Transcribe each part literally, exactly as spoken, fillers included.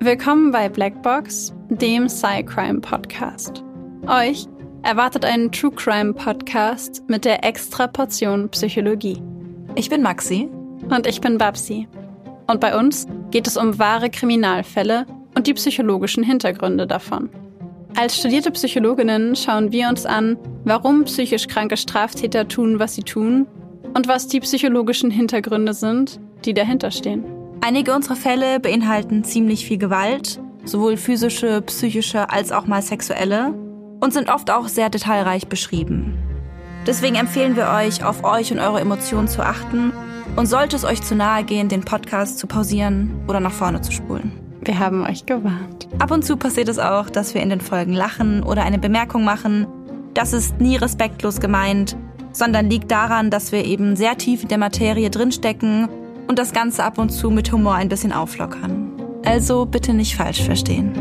Willkommen bei Blackbox, dem Sci-Crime-Podcast. Euch erwartet einen True-Crime-Podcast mit der extra Portion Psychologie. Ich bin Maxi. Und ich bin Babsi. Und bei uns geht es um wahre Kriminalfälle und die psychologischen Hintergründe davon. Als studierte Psychologinnen schauen wir uns an, warum psychisch kranke Straftäter tun, was sie tun und was die psychologischen Hintergründe sind, die dahinter stehen. Einige unserer Fälle beinhalten ziemlich viel Gewalt, sowohl physische, psychische als auch mal sexuelle, und sind oft auch sehr detailreich beschrieben. Deswegen empfehlen wir euch, auf euch und eure Emotionen zu achten und sollte es euch zu nahe gehen, den Podcast zu pausieren oder nach vorne zu spulen. Wir haben euch gewarnt. Ab und zu passiert es auch, dass wir in den Folgen lachen oder eine Bemerkung machen. Das ist nie respektlos gemeint, sondern liegt daran, dass wir eben sehr tief in der Materie drinstecken und das Ganze ab und zu mit Humor ein bisschen auflockern. Also bitte nicht falsch verstehen.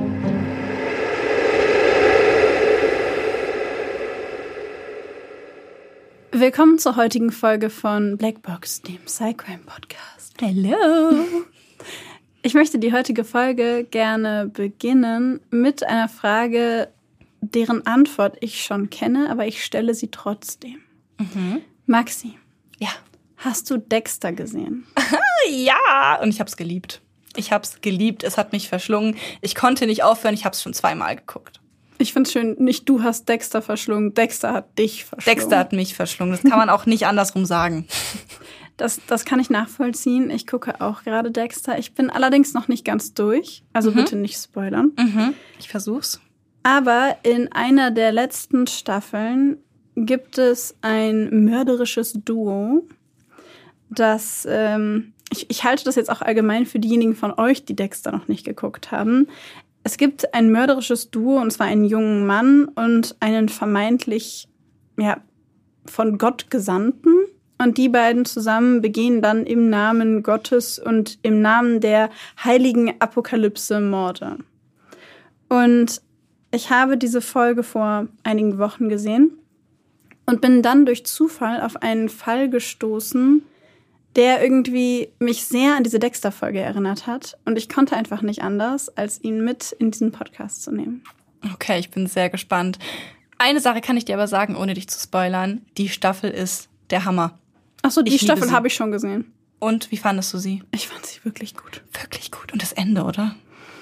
Willkommen zur heutigen Folge von Blackbox, dem Sci-Crime-Podcast. Hallo! Ich möchte die heutige Folge gerne beginnen mit einer Frage, deren Antwort ich schon kenne, aber ich stelle sie trotzdem. Mhm. Maxi. Ja. Hast du Dexter gesehen? Ja, und ich hab's geliebt. Ich hab's geliebt, es hat mich verschlungen. Ich konnte nicht aufhören, ich hab's schon zweimal geguckt. Ich find's schön, nicht du hast Dexter verschlungen, Dexter hat dich verschlungen. Dexter hat mich verschlungen, das kann man auch nicht andersrum sagen. Das, das kann ich nachvollziehen. Ich gucke auch gerade Dexter. Ich bin allerdings noch nicht ganz durch, also mhm. bitte nicht spoilern. Mhm. Ich versuch's. Aber in einer der letzten Staffeln gibt es ein mörderisches Duo, das, ähm, ich, ich halte das jetzt auch allgemein für diejenigen von euch, die Dexter noch nicht geguckt haben. Es gibt ein mörderisches Duo, und zwar einen jungen Mann und einen vermeintlich, ja, von Gott Gesandten. Und die beiden zusammen begehen dann im Namen Gottes und im Namen der heiligen Apokalypse Morde. Und ich habe diese Folge vor einigen Wochen gesehen und bin dann durch Zufall auf einen Fall gestoßen, der irgendwie mich sehr an diese Dexter-Folge erinnert hat. Und ich konnte einfach nicht anders, als ihn mit in diesen Podcast zu nehmen. Okay, ich bin sehr gespannt. Eine Sache kann ich dir aber sagen, ohne dich zu spoilern. Die Staffel ist der Hammer. Ach so, die ich Staffel habe ich schon gesehen. Und wie fandest du sie? Ich fand sie wirklich gut. Wirklich gut. Und das Ende, oder?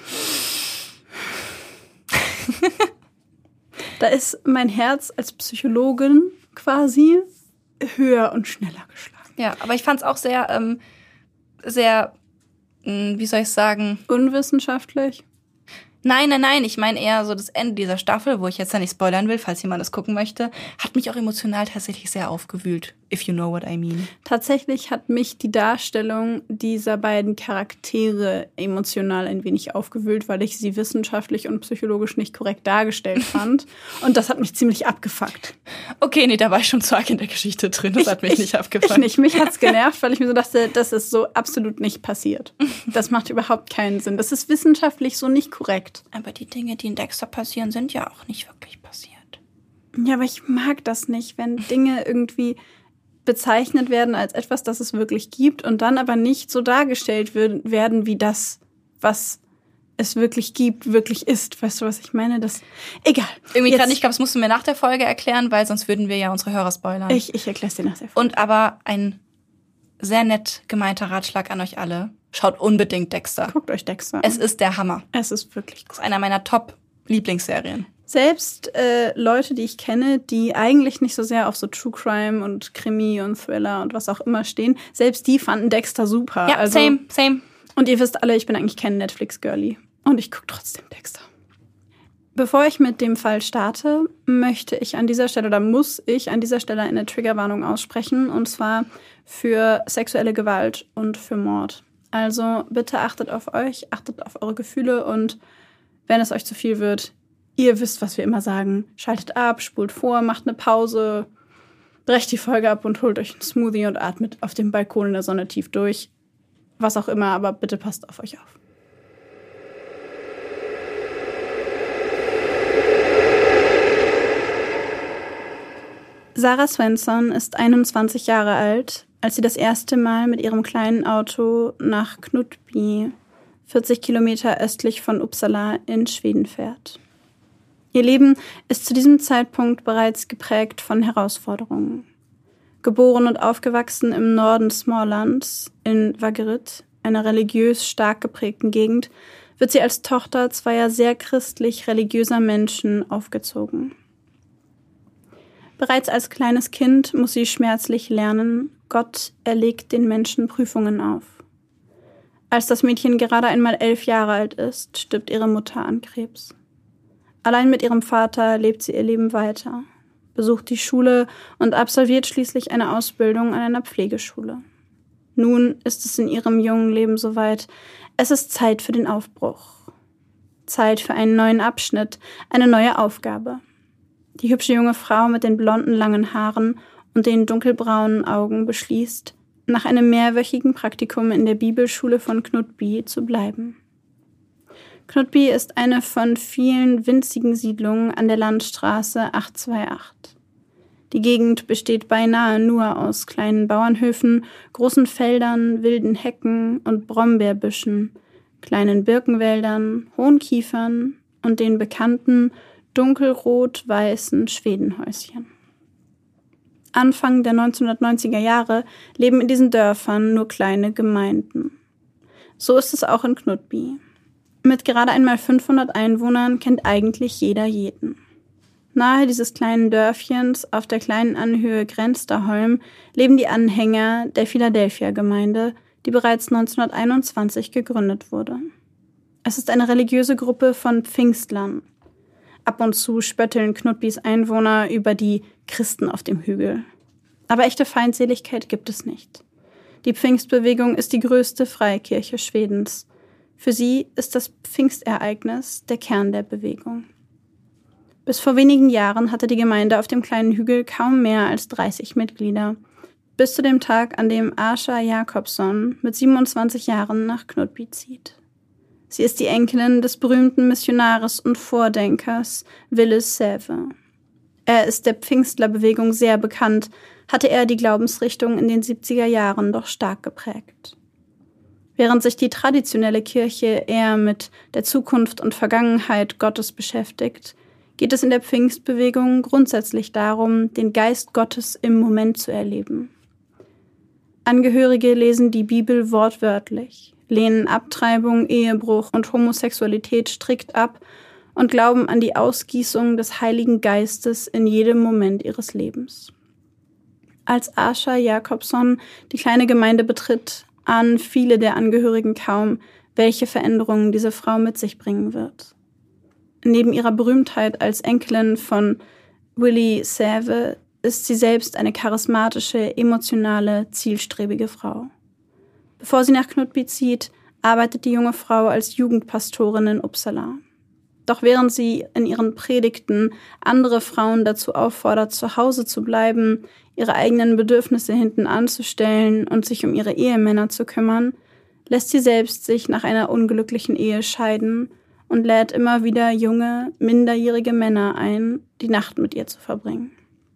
Da ist mein Herz als Psychologin quasi höher und schneller geschlagen. Ja, aber ich fand es auch sehr, ähm, sehr, mh, wie soll ich sagen? Unwissenschaftlich? Nein, nein, nein, ich meine eher so das Ende dieser Staffel, wo ich jetzt ja nicht spoilern will, falls jemand das gucken möchte, hat mich auch emotional tatsächlich sehr aufgewühlt, if you know what I mean. Tatsächlich hat mich die Darstellung dieser beiden Charaktere emotional ein wenig aufgewühlt, weil ich sie wissenschaftlich und psychologisch nicht korrekt dargestellt fand. Und das hat mich ziemlich abgefuckt. Okay, nee, da war ich schon zu arg in der Geschichte drin, das ich, hat mich ich, nicht abgefuckt. Ich nicht, mich hat's genervt, weil ich mir so dachte, das ist so absolut nicht passiert. Das macht überhaupt keinen Sinn. Das ist wissenschaftlich so nicht korrekt. Aber die Dinge, die in Dexter passieren, sind ja auch nicht wirklich passiert. Ja, aber ich mag das nicht, wenn Dinge irgendwie bezeichnet werden als etwas, das es wirklich gibt und dann aber nicht so dargestellt werden, wie das, was es wirklich gibt, wirklich ist. Weißt du, was ich meine? Das, egal. Irgendwie gerade nicht, ich glaube, das musst du mir nach der Folge erklären, weil sonst würden wir ja unsere Hörer spoilern. Ich, ich erkläre es dir nach der Folge. Und aber ein sehr nett gemeinter Ratschlag an euch alle. Schaut unbedingt Dexter. Guckt euch Dexter an. Es ist der Hammer. Es ist wirklich gut. Das ist einer meiner Top-Lieblingsserien. Selbst äh, Leute, die ich kenne, die eigentlich nicht so sehr auf so True Crime und Krimi und Thriller und was auch immer stehen, selbst die fanden Dexter super. Ja, also, same, same. Und ihr wisst alle, ich bin eigentlich kein Netflix-Girlie. Und ich gucke trotzdem Dexter. Bevor ich mit dem Fall starte, möchte ich an dieser Stelle, oder muss ich an dieser Stelle eine Triggerwarnung aussprechen. Und zwar für sexuelle Gewalt und für Mord. Also bitte achtet auf euch, achtet auf eure Gefühle und wenn es euch zu viel wird, ihr wisst, was wir immer sagen. Schaltet ab, spult vor, macht eine Pause, brecht die Folge ab und holt euch einen Smoothie und atmet auf dem Balkon in der Sonne tief durch. Was auch immer, aber bitte passt auf euch auf. Sarah Svensson ist einundzwanzig Jahre alt, als sie das erste Mal mit ihrem kleinen Auto nach Knutby, vierzig Kilometer östlich von Uppsala in Schweden fährt. Ihr Leben ist zu diesem Zeitpunkt bereits geprägt von Herausforderungen. Geboren und aufgewachsen im Norden Smålands in Vaggeryd, einer religiös stark geprägten Gegend, wird sie als Tochter zweier sehr christlich-religiöser Menschen aufgezogen. Bereits als kleines Kind muss sie schmerzlich lernen, Gott erlegt den Menschen Prüfungen auf. Als das Mädchen gerade einmal elf Jahre alt ist, stirbt ihre Mutter an Krebs. Allein mit ihrem Vater lebt sie ihr Leben weiter, besucht die Schule und absolviert schließlich eine Ausbildung an einer Pflegeschule. Nun ist es in ihrem jungen Leben soweit. Es ist Zeit für den Aufbruch. Zeit für einen neuen Abschnitt, eine neue Aufgabe. Die hübsche junge Frau mit den blonden langen Haaren und den dunkelbraunen Augen beschließt, nach einem mehrwöchigen Praktikum in der Bibelschule von Knutby zu bleiben. Knutby ist eine von vielen winzigen Siedlungen an der Landstraße achthundertachtundzwanzig. Die Gegend besteht beinahe nur aus kleinen Bauernhöfen, großen Feldern, wilden Hecken und Brombeerbüschen, kleinen Birkenwäldern, hohen Kiefern und den bekannten dunkelrot-weißen Schwedenhäuschen. Anfang der neunzehnhundertneunziger Jahre leben in diesen Dörfern nur kleine Gemeinden. So ist es auch in Knutby. Mit gerade einmal fünfhundert Einwohnern kennt eigentlich jeder jeden. Nahe dieses kleinen Dörfchens auf der kleinen Anhöhe Gränstaholm leben die Anhänger der Philadelphia-Gemeinde, die bereits neunzehnhunderteinundzwanzig gegründet wurde. Es ist eine religiöse Gruppe von Pfingstlern. Ab und zu spötteln Knutbys Einwohner über die Christen auf dem Hügel. Aber echte Feindseligkeit gibt es nicht. Die Pfingstbewegung ist die größte Freikirche Schwedens. Für sie ist das Pfingstereignis der Kern der Bewegung. Bis vor wenigen Jahren hatte die Gemeinde auf dem kleinen Hügel kaum mehr als dreißig Mitglieder, bis zu dem Tag, an dem Asha Jakobsson mit siebenundzwanzig Jahren nach Knutby zieht. Sie ist die Enkelin des berühmten Missionars und Vordenkers Ville Säve. Er ist der Pfingstlerbewegung sehr bekannt, hatte er die Glaubensrichtung in den siebziger Jahren doch stark geprägt. Während sich die traditionelle Kirche eher mit der Zukunft und Vergangenheit Gottes beschäftigt, geht es in der Pfingstbewegung grundsätzlich darum, den Geist Gottes im Moment zu erleben. Angehörige lesen die Bibel wortwörtlich, lehnen Abtreibung, Ehebruch und Homosexualität strikt ab und glauben an die Ausgießung des Heiligen Geistes in jedem Moment ihres Lebens. Als Asha Jakobsson die kleine Gemeinde betritt, ahnen viele der Angehörigen kaum, welche Veränderungen diese Frau mit sich bringen wird. Neben ihrer Berühmtheit als Enkelin von Ville Säve ist sie selbst eine charismatische, emotionale, zielstrebige Frau. Bevor sie nach Knutby zieht, arbeitet die junge Frau als Jugendpastorin in Uppsala. Doch während sie in ihren Predigten andere Frauen dazu auffordert, zu Hause zu bleiben, ihre eigenen Bedürfnisse hinten anzustellen und sich um ihre Ehemänner zu kümmern, lässt sie selbst sich nach einer unglücklichen Ehe scheiden und lädt immer wieder junge, minderjährige Männer ein, die Nacht mit ihr zu verbringen.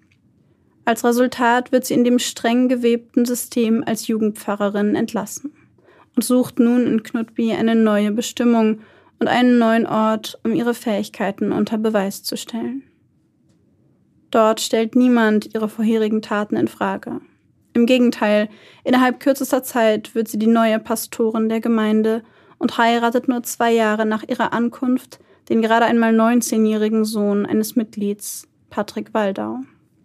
Als Resultat wird sie in dem streng gewebten System als Jugendpfarrerin entlassen und sucht nun in Knutby eine neue Bestimmung und einen neuen Ort, um ihre Fähigkeiten unter Beweis zu stellen. Dort stellt niemand ihre vorherigen Taten in Frage. Im Gegenteil, innerhalb kürzester Zeit wird sie die neue Pastorin der Gemeinde und heiratet nur zwei Jahre nach ihrer Ankunft den gerade einmal neunzehnjährigen Sohn eines Mitglieds, Patrick Waldau.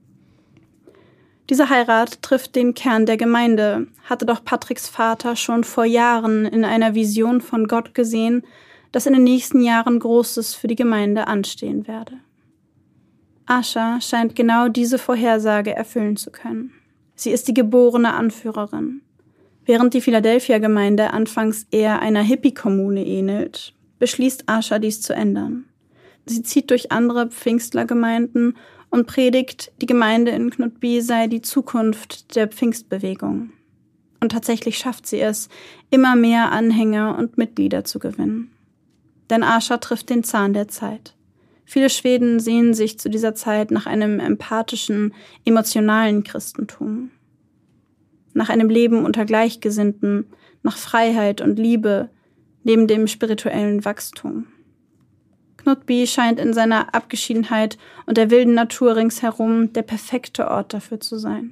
Diese Heirat trifft den Kern der Gemeinde, hatte doch Patricks Vater schon vor Jahren in einer Vision von Gott gesehen, dass in den nächsten Jahren Großes für die Gemeinde anstehen werde. Asha scheint genau diese Vorhersage erfüllen zu können. Sie ist die geborene Anführerin. Während die Philadelphia-Gemeinde anfangs eher einer Hippie-Kommune ähnelt, beschließt Asha dies zu ändern. Sie zieht durch andere Pfingstlergemeinden und predigt, die Gemeinde in Knutby sei die Zukunft der Pfingstbewegung. Und tatsächlich schafft sie es, immer mehr Anhänger und Mitglieder zu gewinnen. Denn Asha trifft den Zahn der Zeit. Viele Schweden sehnen sich zu dieser Zeit nach einem empathischen, emotionalen Christentum. Nach einem Leben unter Gleichgesinnten, nach Freiheit und Liebe, neben dem spirituellen Wachstum. Knutby scheint in seiner Abgeschiedenheit und der wilden Natur ringsherum der perfekte Ort dafür zu sein.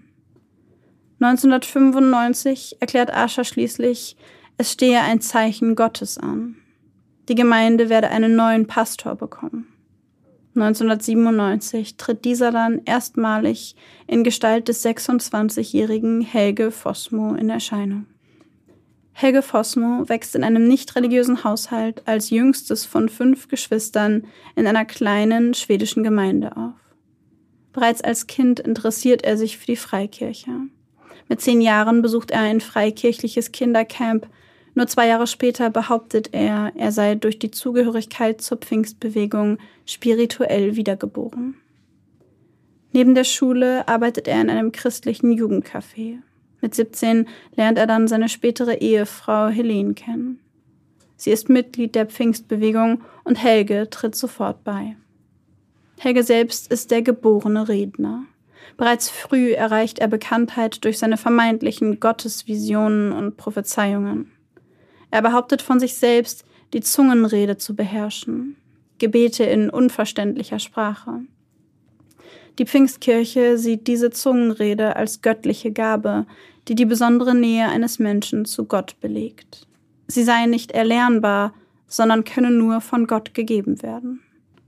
neunzehnhundertfünfundneunzig erklärt Ascher schließlich, es stehe ein Zeichen Gottes an. Die Gemeinde werde einen neuen Pastor bekommen. neunzehnhundertsiebenundneunzig tritt dieser dann erstmalig in Gestalt des sechsundzwanzigjährigen Helge Fossmo in Erscheinung. Helge Fossmo wächst in einem nicht religiösen Haushalt als jüngstes von fünf Geschwistern in einer kleinen schwedischen Gemeinde auf. Bereits als Kind interessiert er sich für die Freikirche. Mit zehn Jahren besucht er ein freikirchliches Kindercamp. Nur zwei Jahre später behauptet er, er sei durch die Zugehörigkeit zur Pfingstbewegung spirituell wiedergeboren. Neben der Schule arbeitet er in einem christlichen Jugendcafé. Mit siebzehn lernt er dann seine spätere Ehefrau Helene kennen. Sie ist Mitglied der Pfingstbewegung und Helge tritt sofort bei. Helge selbst ist der geborene Redner. Bereits früh erreicht er Bekanntheit durch seine vermeintlichen Gottesvisionen und Prophezeiungen. Er behauptet von sich selbst, die Zungenrede zu beherrschen, Gebete in unverständlicher Sprache. Die Pfingstkirche sieht diese Zungenrede als göttliche Gabe, die die besondere Nähe eines Menschen zu Gott belegt. Sie sei nicht erlernbar, sondern könne nur von Gott gegeben werden.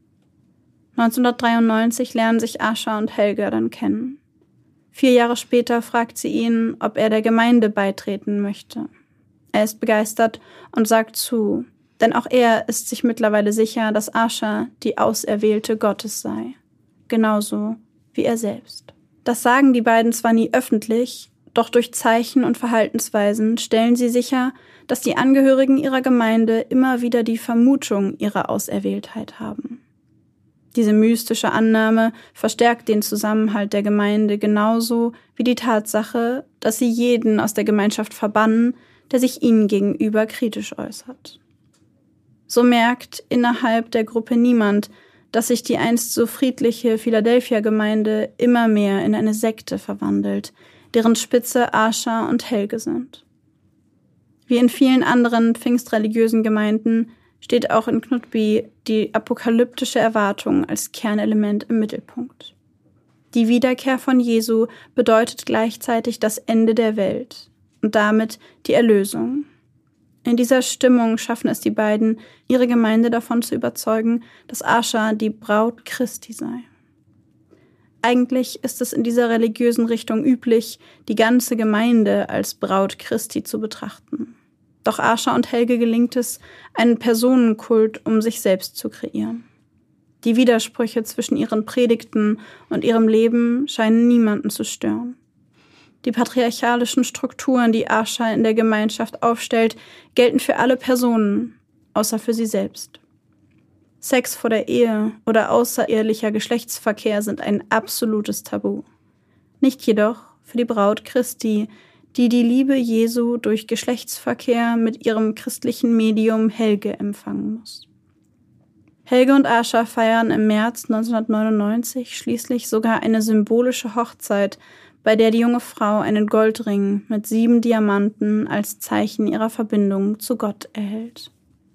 neunzehnhundertdreiundneunzig lernen sich Ascher und Helge dann kennen. Vier Jahre später fragt sie ihn, ob er der Gemeinde beitreten möchte. Er ist begeistert und sagt zu, denn auch er ist sich mittlerweile sicher, dass Ascher die Auserwählte Gottes sei. Genauso wie er selbst. Das sagen die beiden zwar nie öffentlich, doch durch Zeichen und Verhaltensweisen stellen sie sicher, dass die Angehörigen ihrer Gemeinde immer wieder die Vermutung ihrer Auserwähltheit haben. Diese mystische Annahme verstärkt den Zusammenhalt der Gemeinde genauso wie die Tatsache, dass sie jeden aus der Gemeinschaft verbannen, der sich ihnen gegenüber kritisch äußert. So merkt innerhalb der Gruppe niemand, dass sich die einst so friedliche Philadelphia-Gemeinde immer mehr in eine Sekte verwandelt, deren Spitze Ascher und Helge sind. Wie in vielen anderen pfingstreligiösen Gemeinden steht auch in Knutby die apokalyptische Erwartung als Kernelement im Mittelpunkt. Die Wiederkehr von Jesu bedeutet gleichzeitig das Ende der Welt und damit die Erlösung. In dieser Stimmung schaffen es die beiden, ihre Gemeinde davon zu überzeugen, dass Ascher die Braut Christi sei. Eigentlich ist es in dieser religiösen Richtung üblich, die ganze Gemeinde als Braut Christi zu betrachten. Doch Ascher und Helge gelingt es, einen Personenkult um sich selbst zu kreieren. Die Widersprüche zwischen ihren Predigten und ihrem Leben scheinen niemanden zu stören. Die patriarchalischen Strukturen, die Ascher in der Gemeinschaft aufstellt, gelten für alle Personen, außer für sie selbst. Sex vor der Ehe oder außerehelicher Geschlechtsverkehr sind ein absolutes Tabu. Nicht jedoch für die Braut Christi, die die Liebe Jesu durch Geschlechtsverkehr mit ihrem christlichen Medium Helge empfangen muss. Helge und Ascher feiern im März neunzehnhundertneunundneunzig schließlich sogar eine symbolische Hochzeit, bei der die junge Frau einen Goldring mit sieben Diamanten als Zeichen ihrer Verbindung zu Gott erhält.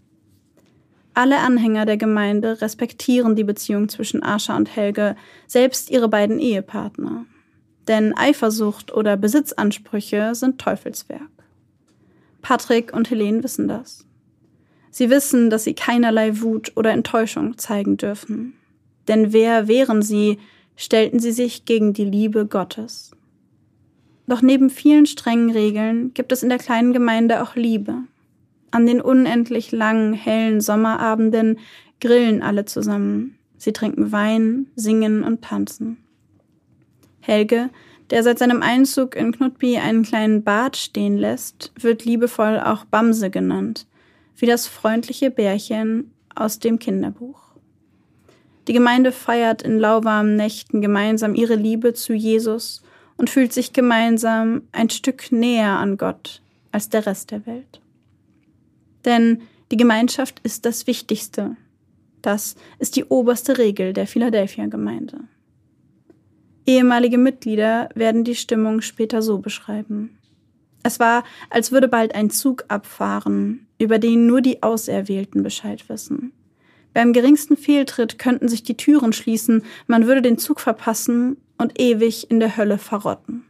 Alle Anhänger der Gemeinde respektieren die Beziehung zwischen Ascher und Helge, selbst ihre beiden Ehepartner. Denn Eifersucht oder Besitzansprüche sind Teufelswerk. Patrick und Helene wissen das. Sie wissen, dass sie keinerlei Wut oder Enttäuschung zeigen dürfen. Denn wer wären sie, stellten sie sich gegen die Liebe Gottes. Doch neben vielen strengen Regeln gibt es in der kleinen Gemeinde auch Liebe. An den unendlich langen, hellen Sommerabenden grillen alle zusammen. Sie trinken Wein, singen und tanzen. Helge, der seit seinem Einzug in Knutby einen kleinen Bart stehen lässt, wird liebevoll auch Bamse genannt, wie das freundliche Bärchen aus dem Kinderbuch. Die Gemeinde feiert in lauwarmen Nächten gemeinsam ihre Liebe zu Jesus und fühlt sich gemeinsam ein Stück näher an Gott als der Rest der Welt. Denn die Gemeinschaft ist das Wichtigste. Das ist die oberste Regel der Philadelphia-Gemeinde. Ehemalige Mitglieder werden die Stimmung später so beschreiben. Es war, als würde bald ein Zug abfahren, über den nur die Auserwählten Bescheid wissen. Beim geringsten Fehltritt könnten sich die Türen schließen, man würde den Zug verpassen und ewig in der Hölle verrotten.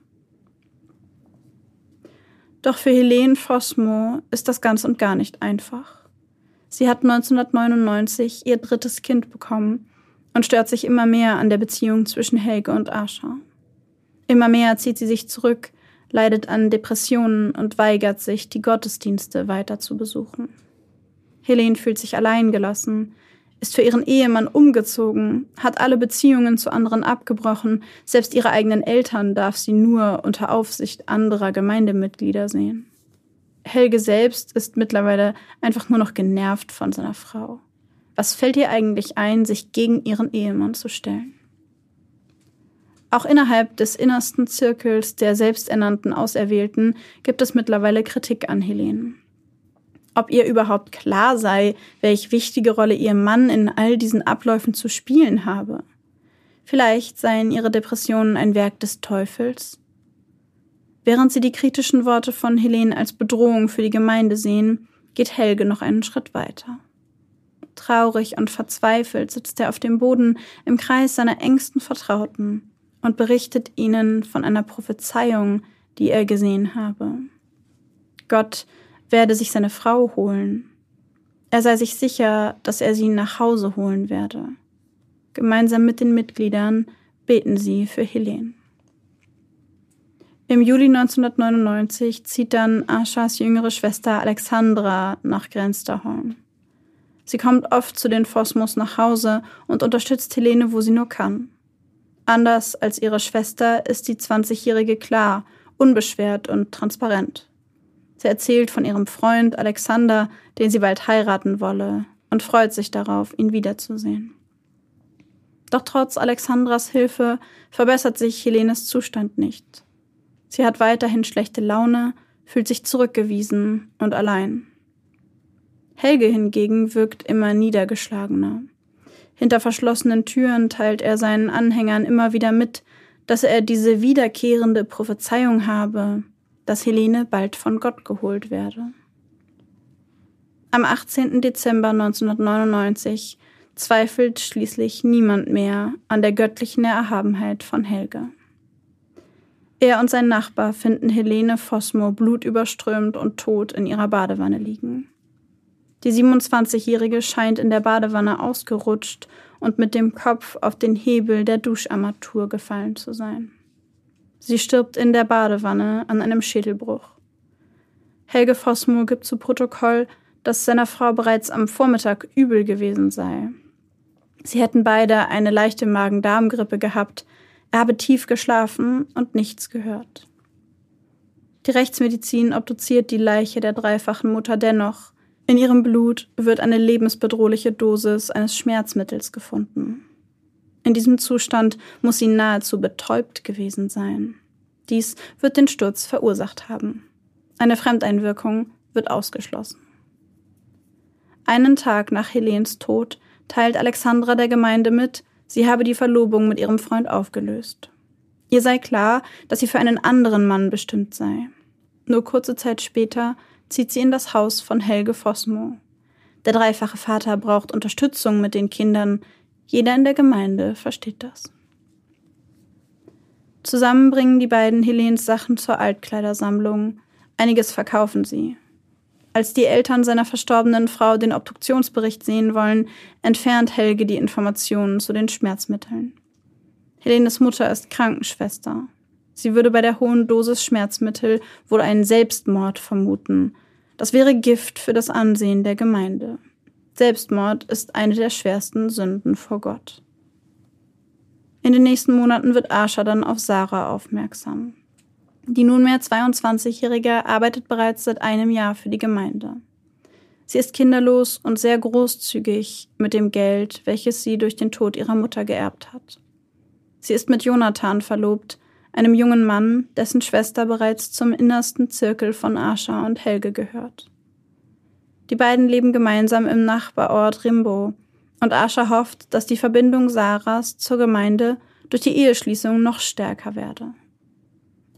Doch für Helene Fossmo ist das ganz und gar nicht einfach. Sie hat neunzehnhundertneunundneunzig ihr drittes Kind bekommen und stört sich immer mehr an der Beziehung zwischen Helge und Ascha. Immer mehr zieht sie sich zurück, leidet an Depressionen und weigert sich, die Gottesdienste weiter zu besuchen. Helene fühlt sich alleingelassen, ist für ihren Ehemann umgezogen, hat alle Beziehungen zu anderen abgebrochen, selbst ihre eigenen Eltern darf sie nur unter Aufsicht anderer Gemeindemitglieder sehen. Helge selbst ist mittlerweile einfach nur noch genervt von seiner Frau. Was fällt ihr eigentlich ein, sich gegen ihren Ehemann zu stellen? Auch innerhalb des innersten Zirkels der selbsternannten Auserwählten gibt es mittlerweile Kritik an Helene. Ob ihr überhaupt klar sei, welch wichtige Rolle ihr Mann in all diesen Abläufen zu spielen habe. Vielleicht seien ihre Depressionen ein Werk des Teufels. Während sie die kritischen Worte von Helene als Bedrohung für die Gemeinde sehen, geht Helge noch einen Schritt weiter. Traurig und verzweifelt sitzt er auf dem Boden im Kreis seiner engsten Vertrauten und berichtet ihnen von einer Prophezeiung, die er gesehen habe. Gott werde sich seine Frau holen. Er sei sich sicher, dass er sie nach Hause holen werde. Gemeinsam mit den Mitgliedern beten sie für Helene. Im Juli neunzehnhundertneunundneunzig zieht dann Aschas jüngere Schwester Alexandra nach Grenzterholm. Sie kommt oft zu den Fossmos nach Hause und unterstützt Helene, wo sie nur kann. Anders als ihre Schwester ist die zwanzigjährige klar, unbeschwert und transparent. Sie erzählt von ihrem Freund Alexander, den sie bald heiraten wolle, und freut sich darauf, ihn wiederzusehen. Doch trotz Alexandras Hilfe verbessert sich Helenes Zustand nicht. Sie hat weiterhin schlechte Laune, fühlt sich zurückgewiesen und allein. Helge hingegen wirkt immer niedergeschlagener. Hinter verschlossenen Türen teilt er seinen Anhängern immer wieder mit, dass er diese wiederkehrende Prophezeiung habe, dass Helene bald von Gott geholt werde. Am achtzehnten Dezember neunzehnhundertneunundneunzig zweifelt schließlich niemand mehr an der göttlichen Erhabenheit von Helge. Er und sein Nachbar finden Helene Fossmo blutüberströmt und tot in ihrer Badewanne liegen. Die siebenundzwanzigjährige scheint in der Badewanne ausgerutscht und mit dem Kopf auf den Hebel der Duscharmatur gefallen zu sein. Sie stirbt in der Badewanne an einem Schädelbruch. Helge Fossmo gibt zu Protokoll, dass seiner Frau bereits am Vormittag übel gewesen sei. Sie hätten beide eine leichte Magen-Darm-Grippe gehabt, er habe tief geschlafen und nichts gehört. Die Rechtsmedizin obduziert die Leiche der dreifachen Mutter dennoch. In ihrem Blut wird eine lebensbedrohliche Dosis eines Schmerzmittels gefunden. In diesem Zustand muss sie nahezu betäubt gewesen sein. Dies wird den Sturz verursacht haben. Eine Fremdeinwirkung wird ausgeschlossen. Einen Tag nach Helenes Tod teilt Alexandra der Gemeinde mit, sie habe die Verlobung mit ihrem Freund aufgelöst. Ihr sei klar, dass sie für einen anderen Mann bestimmt sei. Nur kurze Zeit später zieht sie in das Haus von Helge Fossmo. Der dreifache Vater braucht Unterstützung mit den Kindern. Jeder in der Gemeinde versteht das. Zusammen bringen die beiden Helenes Sachen zur Altkleidersammlung. Einiges verkaufen sie. Als die Eltern seiner verstorbenen Frau den Obduktionsbericht sehen wollen, entfernt Helge die Informationen zu den Schmerzmitteln. Helenes Mutter ist Krankenschwester. Sie würde bei der hohen Dosis Schmerzmittel wohl einen Selbstmord vermuten. Das wäre Gift für das Ansehen der Gemeinde. Selbstmord ist eine der schwersten Sünden vor Gott. In den nächsten Monaten wird Ascha dann auf Sarah aufmerksam. Die nunmehr zweiundzwanzigjährige arbeitet bereits seit einem Jahr für die Gemeinde. Sie ist kinderlos und sehr großzügig mit dem Geld, welches sie durch den Tod ihrer Mutter geerbt hat. Sie ist mit Jonathan verlobt, einem jungen Mann, dessen Schwester bereits zum innersten Zirkel von Ascha und Helge gehört. Die beiden leben gemeinsam im Nachbarort Rimbo und Ascha hofft, dass die Verbindung Sarahs zur Gemeinde durch die Eheschließung noch stärker werde.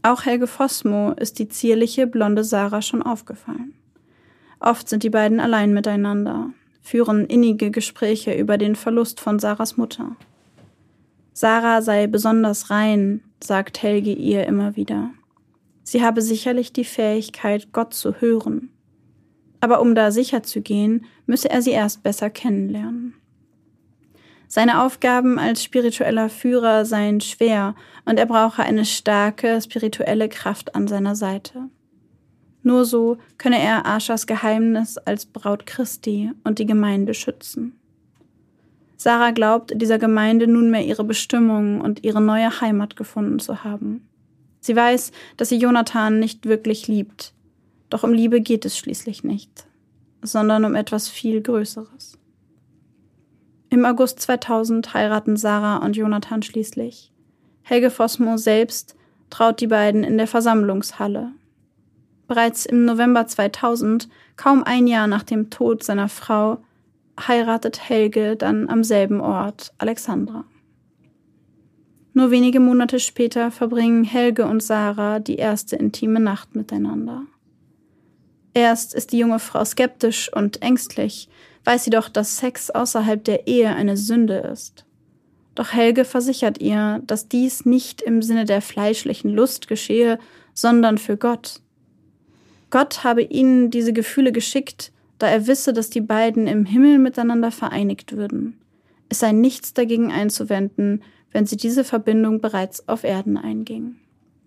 Auch Helge Fossmo ist die zierliche, blonde Sarah schon aufgefallen. Oft sind die beiden allein miteinander, führen innige Gespräche über den Verlust von Sarahs Mutter. Sarah sei besonders rein, sagt Helge ihr immer wieder. Sie habe sicherlich die Fähigkeit, Gott zu hören. Aber um da sicher zu gehen, müsse er sie erst besser kennenlernen. Seine Aufgaben als spiritueller Führer seien schwer und er brauche eine starke spirituelle Kraft an seiner Seite. Nur so könne er Aschas Geheimnis als Braut Christi und die Gemeinde schützen. Sarah glaubt, in dieser Gemeinde nunmehr ihre Bestimmung und ihre neue Heimat gefunden zu haben. Sie weiß, dass sie Jonathan nicht wirklich liebt. Doch um Liebe geht es schließlich nicht, sondern um etwas viel Größeres. Im August zweitausend heiraten Sarah und Jonathan schließlich. Helge Fossmo selbst traut die beiden in der Versammlungshalle. Bereits im November zweitausend, kaum ein Jahr nach dem Tod seiner Frau, heiratet Helge dann am selben Ort Alexandra. Nur wenige Monate später verbringen Helge und Sarah die erste intime Nacht miteinander. Erst ist die junge Frau skeptisch und ängstlich, weiß sie doch, dass Sex außerhalb der Ehe eine Sünde ist. Doch Helge versichert ihr, dass dies nicht im Sinne der fleischlichen Lust geschehe, sondern für Gott. Gott habe ihnen diese Gefühle geschickt, da er wisse, dass die beiden im Himmel miteinander vereinigt würden. Es sei nichts dagegen einzuwenden, wenn sie diese Verbindung bereits auf Erden einging.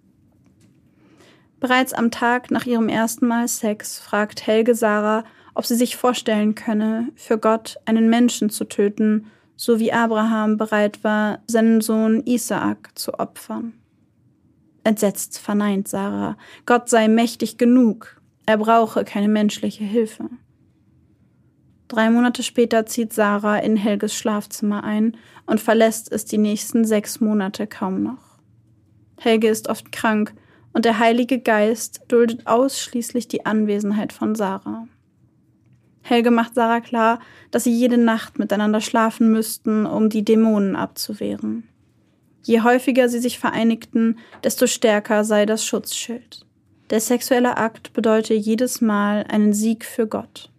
Bereits am Tag nach ihrem ersten Mal Sex fragt Helge Sarah, ob sie sich vorstellen könne, für Gott einen Menschen zu töten, so wie Abraham bereit war, seinen Sohn Isaak zu opfern. Entsetzt verneint Sarah, Gott sei mächtig genug, er brauche keine menschliche Hilfe. Drei Monate später zieht Sarah in Helges Schlafzimmer ein und verlässt es die nächsten sechs Monate kaum noch. Helge ist oft krank und der Heilige Geist duldet ausschließlich die Anwesenheit von Sarah. Helge macht Sarah klar, dass sie jede Nacht miteinander schlafen müssten, um die Dämonen abzuwehren. Je häufiger sie sich vereinigten, desto stärker sei das Schutzschild. Der sexuelle Akt bedeute jedes Mal einen Sieg für Gott.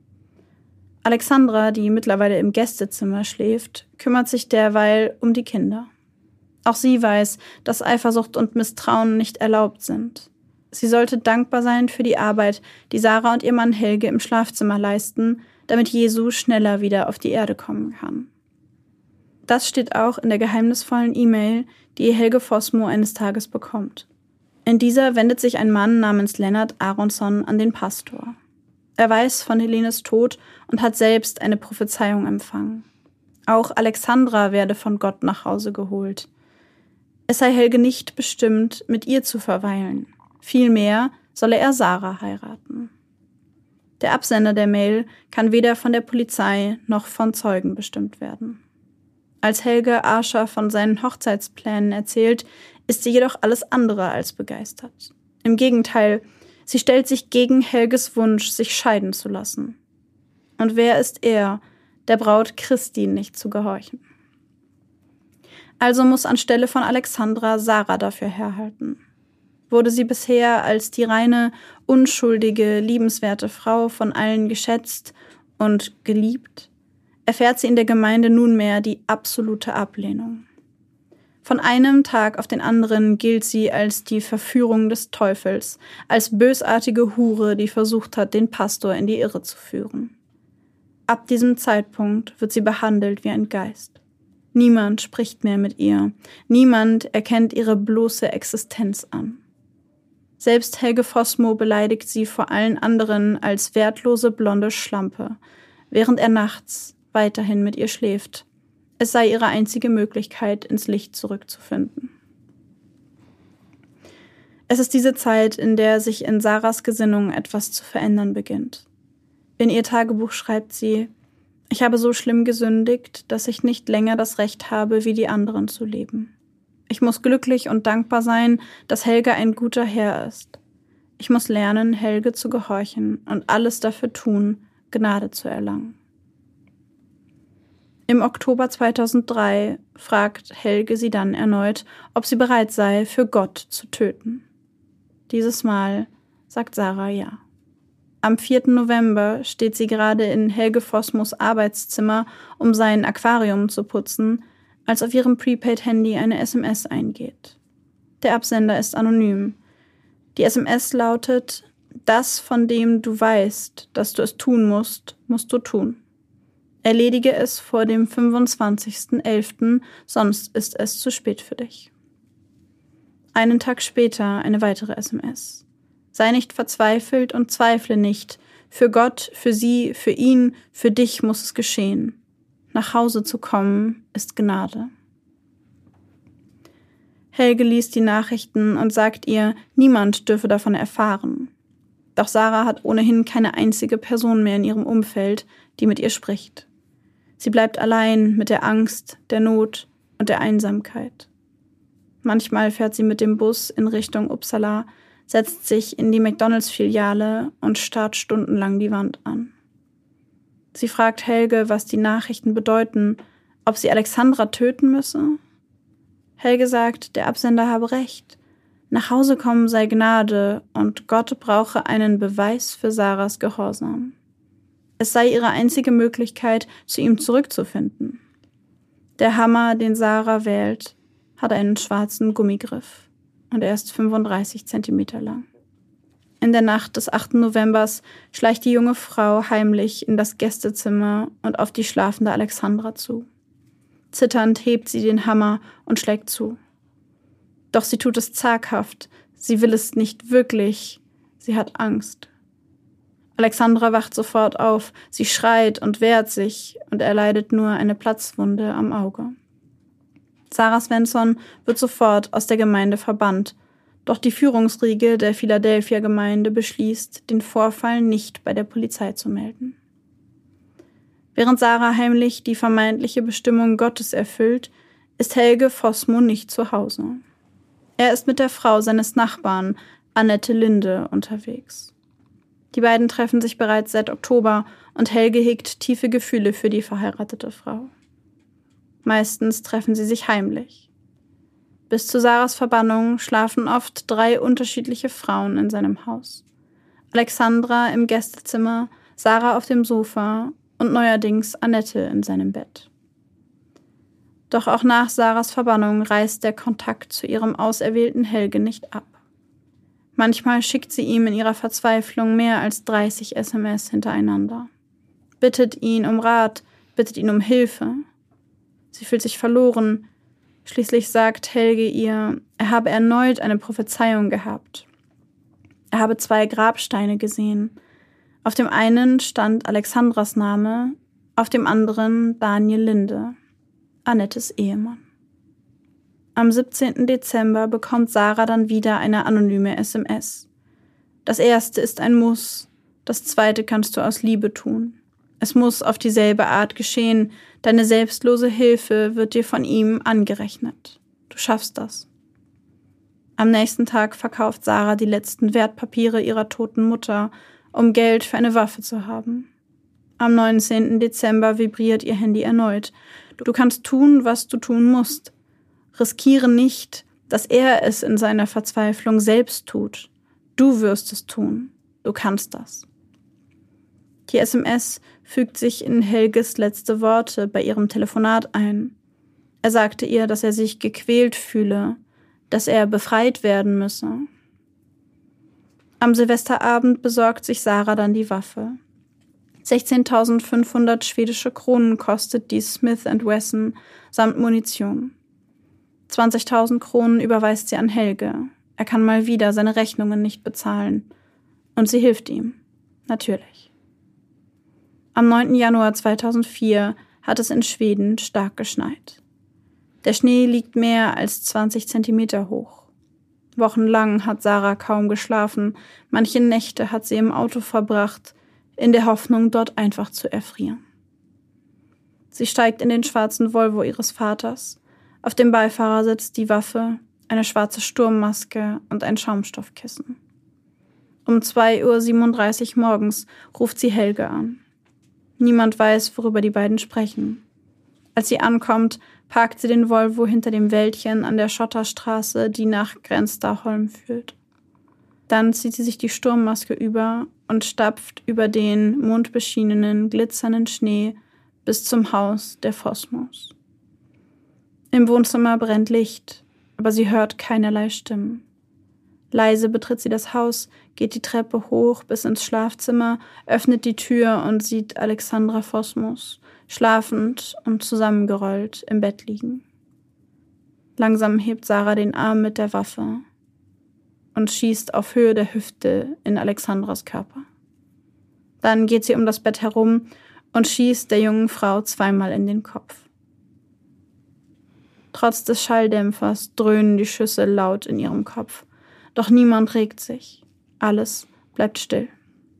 Alexandra, die mittlerweile im Gästezimmer schläft, kümmert sich derweil um die Kinder. Auch sie weiß, dass Eifersucht und Misstrauen nicht erlaubt sind. Sie sollte dankbar sein für die Arbeit, die Sarah und ihr Mann Helge im Schlafzimmer leisten, damit Jesus schneller wieder auf die Erde kommen kann. Das steht auch in der geheimnisvollen E-Mail, die Helge Fossmo eines Tages bekommt. In dieser wendet sich ein Mann namens Lennart Aronson an den Pastor. Er weiß von Helenes Tod und hat selbst eine Prophezeiung empfangen. Auch Alexandra werde von Gott nach Hause geholt. Es sei Helge nicht bestimmt, mit ihr zu verweilen. Vielmehr solle er Sarah heiraten. Der Absender der Mail kann weder von der Polizei noch von Zeugen bestimmt werden. Als Helge Ascha von seinen Hochzeitsplänen erzählt, ist sie jedoch alles andere als begeistert. Im Gegenteil, sie stellt sich gegen Helges Wunsch, sich scheiden zu lassen. Und wer ist er, der Braut Christi nicht zu gehorchen? Also muss anstelle von Alexandra Sarah dafür herhalten. Wurde sie bisher als die reine, unschuldige, liebenswerte Frau von allen geschätzt und geliebt, erfährt sie in der Gemeinde nunmehr die absolute Ablehnung. Von einem Tag auf den anderen gilt sie als die Verführung des Teufels, als bösartige Hure, die versucht hat, den Pastor in die Irre zu führen. Ab diesem Zeitpunkt wird sie behandelt wie ein Geist. Niemand spricht mehr mit ihr, niemand erkennt ihre bloße Existenz an. Selbst Helge Fossmo beleidigt sie vor allen anderen als wertlose blonde Schlampe, während er nachts weiterhin mit ihr schläft. Es sei ihre einzige Möglichkeit, ins Licht zurückzufinden. Es ist diese Zeit, in der sich in Sarahs Gesinnung etwas zu verändern beginnt. In ihr Tagebuch schreibt sie: Ich habe so schlimm gesündigt, dass ich nicht länger das Recht habe, wie die anderen zu leben. Ich muss glücklich und dankbar sein, dass Helge ein guter Herr ist. Ich muss lernen, Helge zu gehorchen und alles dafür tun, Gnade zu erlangen. Im Oktober zweitausenddrei fragt Helge sie dann erneut, ob sie bereit sei, für Gott zu töten. Dieses Mal sagt Sarah ja. Am vierten November steht sie gerade in Helge Fossmos Arbeitszimmer, um sein Aquarium zu putzen, als auf ihrem Prepaid-Handy eine S M S eingeht. Der Absender ist anonym. Die S M S lautet: Das, von dem du weißt, dass du es tun musst, musst du tun. Erledige es vor dem fünfundzwanzigsten elften, sonst ist es zu spät für dich. Einen Tag später eine weitere S M S. Sei nicht verzweifelt und zweifle nicht. Für Gott, für sie, für ihn, für dich muss es geschehen. Nach Hause zu kommen, ist Gnade. Helge liest die Nachrichten und sagt ihr, niemand dürfe davon erfahren. Doch Sarah hat ohnehin keine einzige Person mehr in ihrem Umfeld, die mit ihr spricht. Sie bleibt allein mit der Angst, der Not und der Einsamkeit. Manchmal fährt sie mit dem Bus in Richtung Uppsala, setzt sich in die McDonalds-Filiale und starrt stundenlang die Wand an. Sie fragt Helge, was die Nachrichten bedeuten, ob sie Alexandra töten müsse. Helge sagt, der Absender habe recht. Nach Hause kommen sei Gnade und Gott brauche einen Beweis für Sarahs Gehorsam. Es sei ihre einzige Möglichkeit, zu ihm zurückzufinden. Der Hammer, den Sarah wählt, hat einen schwarzen Gummigriff und er ist fünfunddreißig Zentimeter lang. In der Nacht des achten Novembers schleicht die junge Frau heimlich in das Gästezimmer und auf die schlafende Alexandra zu. Zitternd hebt sie den Hammer und schlägt zu. Doch sie tut es zaghaft, sie will es nicht wirklich, sie hat Angst. Alexandra wacht sofort auf, sie schreit und wehrt sich und erleidet nur eine Platzwunde am Auge. Sarah Svensson wird sofort aus der Gemeinde verbannt, doch die Führungsriege der Philadelphia-Gemeinde beschließt, den Vorfall nicht bei der Polizei zu melden. Während Sarah heimlich die vermeintliche Bestimmung Gottes erfüllt, ist Helge Fossmo nicht zu Hause. Er ist mit der Frau seines Nachbarn, Annette Linde, unterwegs. Die beiden treffen sich bereits seit Oktober und Helge hegt tiefe Gefühle für die verheiratete Frau. Meistens treffen sie sich heimlich. Bis zu Sarahs Verbannung schlafen oft drei unterschiedliche Frauen in seinem Haus. Alexandra im Gästezimmer, Sarah auf dem Sofa und neuerdings Annette in seinem Bett. Doch auch nach Sarahs Verbannung reißt der Kontakt zu ihrem auserwählten Helge nicht ab. Manchmal schickt sie ihm in ihrer Verzweiflung mehr als dreißig S M S hintereinander. Bittet ihn um Rat, bittet ihn um Hilfe. Sie fühlt sich verloren. Schließlich sagt Helge ihr, er habe erneut eine Prophezeiung gehabt. Er habe zwei Grabsteine gesehen. Auf dem einen stand Alexandras Name, auf dem anderen Daniel Linde, Annettes Ehemann. Am siebzehnten Dezember bekommt Sarah dann wieder eine anonyme S M S. Das erste ist ein Muss, das zweite kannst du aus Liebe tun. Es muss auf dieselbe Art geschehen, deine selbstlose Hilfe wird dir von ihm angerechnet. Du schaffst das. Am nächsten Tag verkauft Sarah die letzten Wertpapiere ihrer toten Mutter, um Geld für eine Waffe zu haben. Am neunzehnten Dezember vibriert ihr Handy erneut. Du kannst tun, was du tun musst. Riskiere nicht, dass er es in seiner Verzweiflung selbst tut. Du wirst es tun. Du kannst das. Die S M S fügt sich in Helges letzte Worte bei ihrem Telefonat ein. Er sagte ihr, dass er sich gequält fühle, dass er befreit werden müsse. Am Silvesterabend besorgt sich Sarah dann die Waffe. sechzehntausendfünfhundert schwedische Kronen kostet die Smith and Wesson samt Munition. zwanzigtausend Kronen überweist sie an Helge. Er kann mal wieder seine Rechnungen nicht bezahlen. Und sie hilft ihm. Natürlich. Am neunten Januar zweitausendvier hat es in Schweden stark geschneit. Der Schnee liegt mehr als zwanzig Zentimeter hoch. Wochenlang hat Sarah kaum geschlafen, manche Nächte hat sie im Auto verbracht, in der Hoffnung, dort einfach zu erfrieren. Sie steigt in den schwarzen Volvo ihres Vaters. Auf dem Beifahrersitz die Waffe, eine schwarze Sturmmaske und ein Schaumstoffkissen. Um zwei Uhr siebenunddreißig morgens ruft sie Helge an. Niemand weiß, worüber die beiden sprechen. Als sie ankommt, parkt sie den Volvo hinter dem Wäldchen an der Schotterstraße, die nach Grenzdarholm führt. Dann zieht sie sich die Sturmmaske über und stapft über den mondbeschienenen, glitzernden Schnee bis zum Haus der Fossmos. Im Wohnzimmer brennt Licht, aber sie hört keinerlei Stimmen. Leise betritt sie das Haus, geht die Treppe hoch bis ins Schlafzimmer, öffnet die Tür und sieht Alexandra Fossmos, schlafend und zusammengerollt im Bett liegen. Langsam hebt Sarah den Arm mit der Waffe und schießt auf Höhe der Hüfte in Alexandras Körper. Dann geht sie um das Bett herum und schießt der jungen Frau zweimal in den Kopf. Trotz des Schalldämpfers dröhnen die Schüsse laut in ihrem Kopf. Doch niemand regt sich. Alles bleibt still.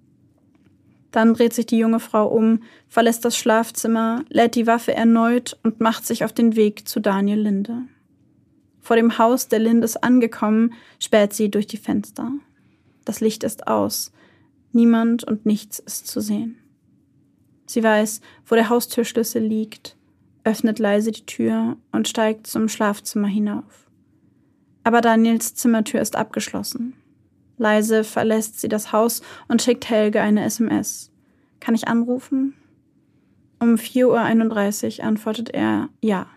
Dann dreht sich die junge Frau um, verlässt das Schlafzimmer, lädt die Waffe erneut und macht sich auf den Weg zu Daniel Linde. Vor dem Haus der Lindes angekommen, späht sie durch die Fenster. Das Licht ist aus. Niemand und nichts ist zu sehen. Sie weiß, wo der Haustürschlüssel liegt, öffnet leise die Tür und steigt zum Schlafzimmer hinauf. Aber Daniels Zimmertür ist abgeschlossen. Leise verlässt sie das Haus und schickt Helge eine S M S. Kann ich anrufen? Um vier Uhr einunddreißig antwortet er ja.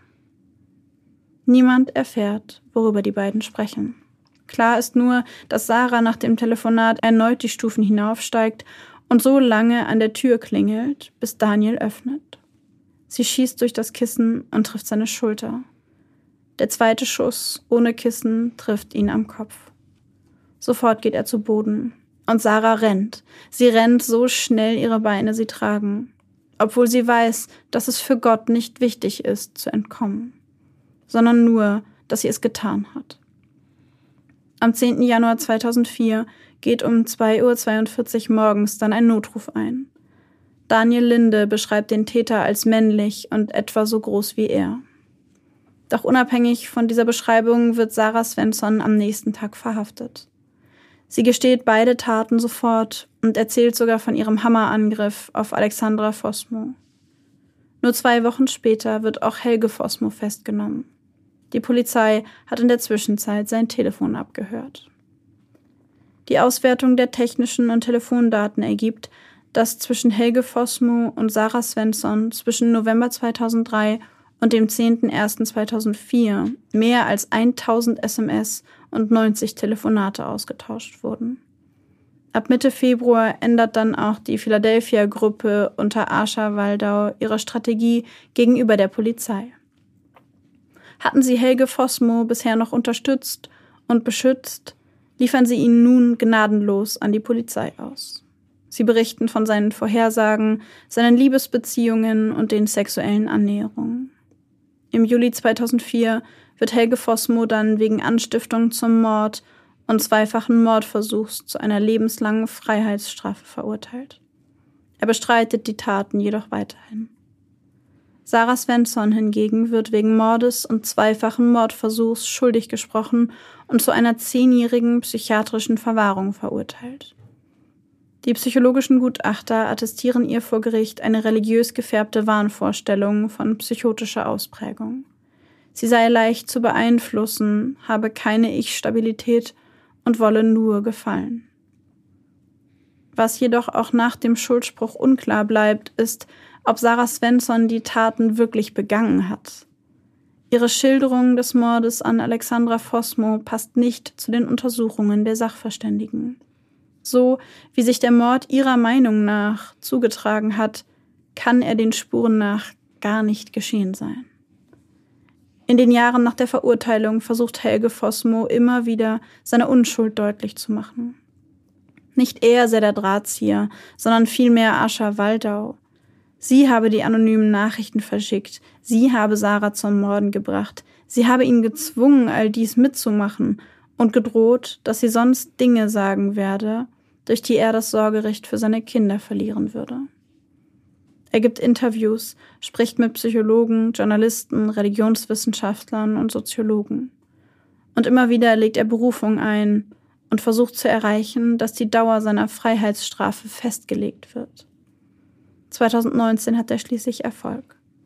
Niemand erfährt, worüber die beiden sprechen. Klar ist nur, dass Sarah nach dem Telefonat erneut die Stufen hinaufsteigt und so lange an der Tür klingelt, bis Daniel öffnet. Sie schießt durch das Kissen und trifft seine Schulter. Der zweite Schuss, ohne Kissen, trifft ihn am Kopf. Sofort geht er zu Boden. Und Sarah rennt. Sie rennt so schnell ihre Beine sie tragen. Obwohl sie weiß, dass es für Gott nicht wichtig ist, zu entkommen. Sondern nur, dass sie es getan hat. Am zehnten Januar zweitausendvier geht um zwei Uhr zweiundvierzig morgens dann ein Notruf ein. Daniel Linde beschreibt den Täter als männlich und etwa so groß wie er. Doch unabhängig von dieser Beschreibung wird Sarah Svensson am nächsten Tag verhaftet. Sie gesteht beide Taten sofort und erzählt sogar von ihrem Hammerangriff auf Alexandra Fossmo. Nur zwei Wochen später wird auch Helge Fossmo festgenommen. Die Polizei hat in der Zwischenzeit sein Telefon abgehört. Die Auswertung der technischen und Telefondaten ergibt, dass zwischen Helge Fossmo und Sarah Svensson zwischen November zweitausenddrei und dem zehnten ersten zweitausendvier mehr als tausend S M S und neunzig Telefonate ausgetauscht wurden. Ab Mitte Februar ändert dann auch die Philadelphia-Gruppe unter Arscha Waldau ihre Strategie gegenüber der Polizei. Hatten sie Helge Fossmo bisher noch unterstützt und beschützt, liefern sie ihn nun gnadenlos an die Polizei aus. Sie berichten von seinen Vorhersagen, seinen Liebesbeziehungen und den sexuellen Annäherungen. Im Juli zweitausendvier wird Helge Fossmo dann wegen Anstiftung zum Mord und zweifachen Mordversuchs zu einer lebenslangen Freiheitsstrafe verurteilt. Er bestreitet die Taten jedoch weiterhin. Sarah Svensson hingegen wird wegen Mordes und zweifachen Mordversuchs schuldig gesprochen und zu einer zehnjährigen psychiatrischen Verwahrung verurteilt. Die psychologischen Gutachter attestieren ihr vor Gericht eine religiös gefärbte Wahnvorstellung von psychotischer Ausprägung. Sie sei leicht zu beeinflussen, habe keine Ich-Stabilität und wolle nur gefallen. Was jedoch auch nach dem Schuldspruch unklar bleibt, ist, ob Sarah Svensson die Taten wirklich begangen hat. Ihre Schilderung des Mordes an Alexandra Fossmo passt nicht zu den Untersuchungen der Sachverständigen. So wie sich der Mord ihrer Meinung nach zugetragen hat, kann er den Spuren nach gar nicht geschehen sein. In den Jahren nach der Verurteilung versucht Helge Fossmo immer wieder, seine Unschuld deutlich zu machen. Nicht er sei der Drahtzieher, sondern vielmehr Arscha Waldau. Sie habe die anonymen Nachrichten verschickt, sie habe Sarah zum Morden gebracht, sie habe ihn gezwungen, all dies mitzumachen und gedroht, dass sie sonst Dinge sagen werde, durch die er das Sorgerecht für seine Kinder verlieren würde. Er gibt Interviews, spricht mit Psychologen, Journalisten, Religionswissenschaftlern und Soziologen. Und immer wieder legt er Berufung ein und versucht zu erreichen, dass die Dauer seiner Freiheitsstrafe festgelegt wird. zweitausendneunzehn hat er schließlich Erfolg.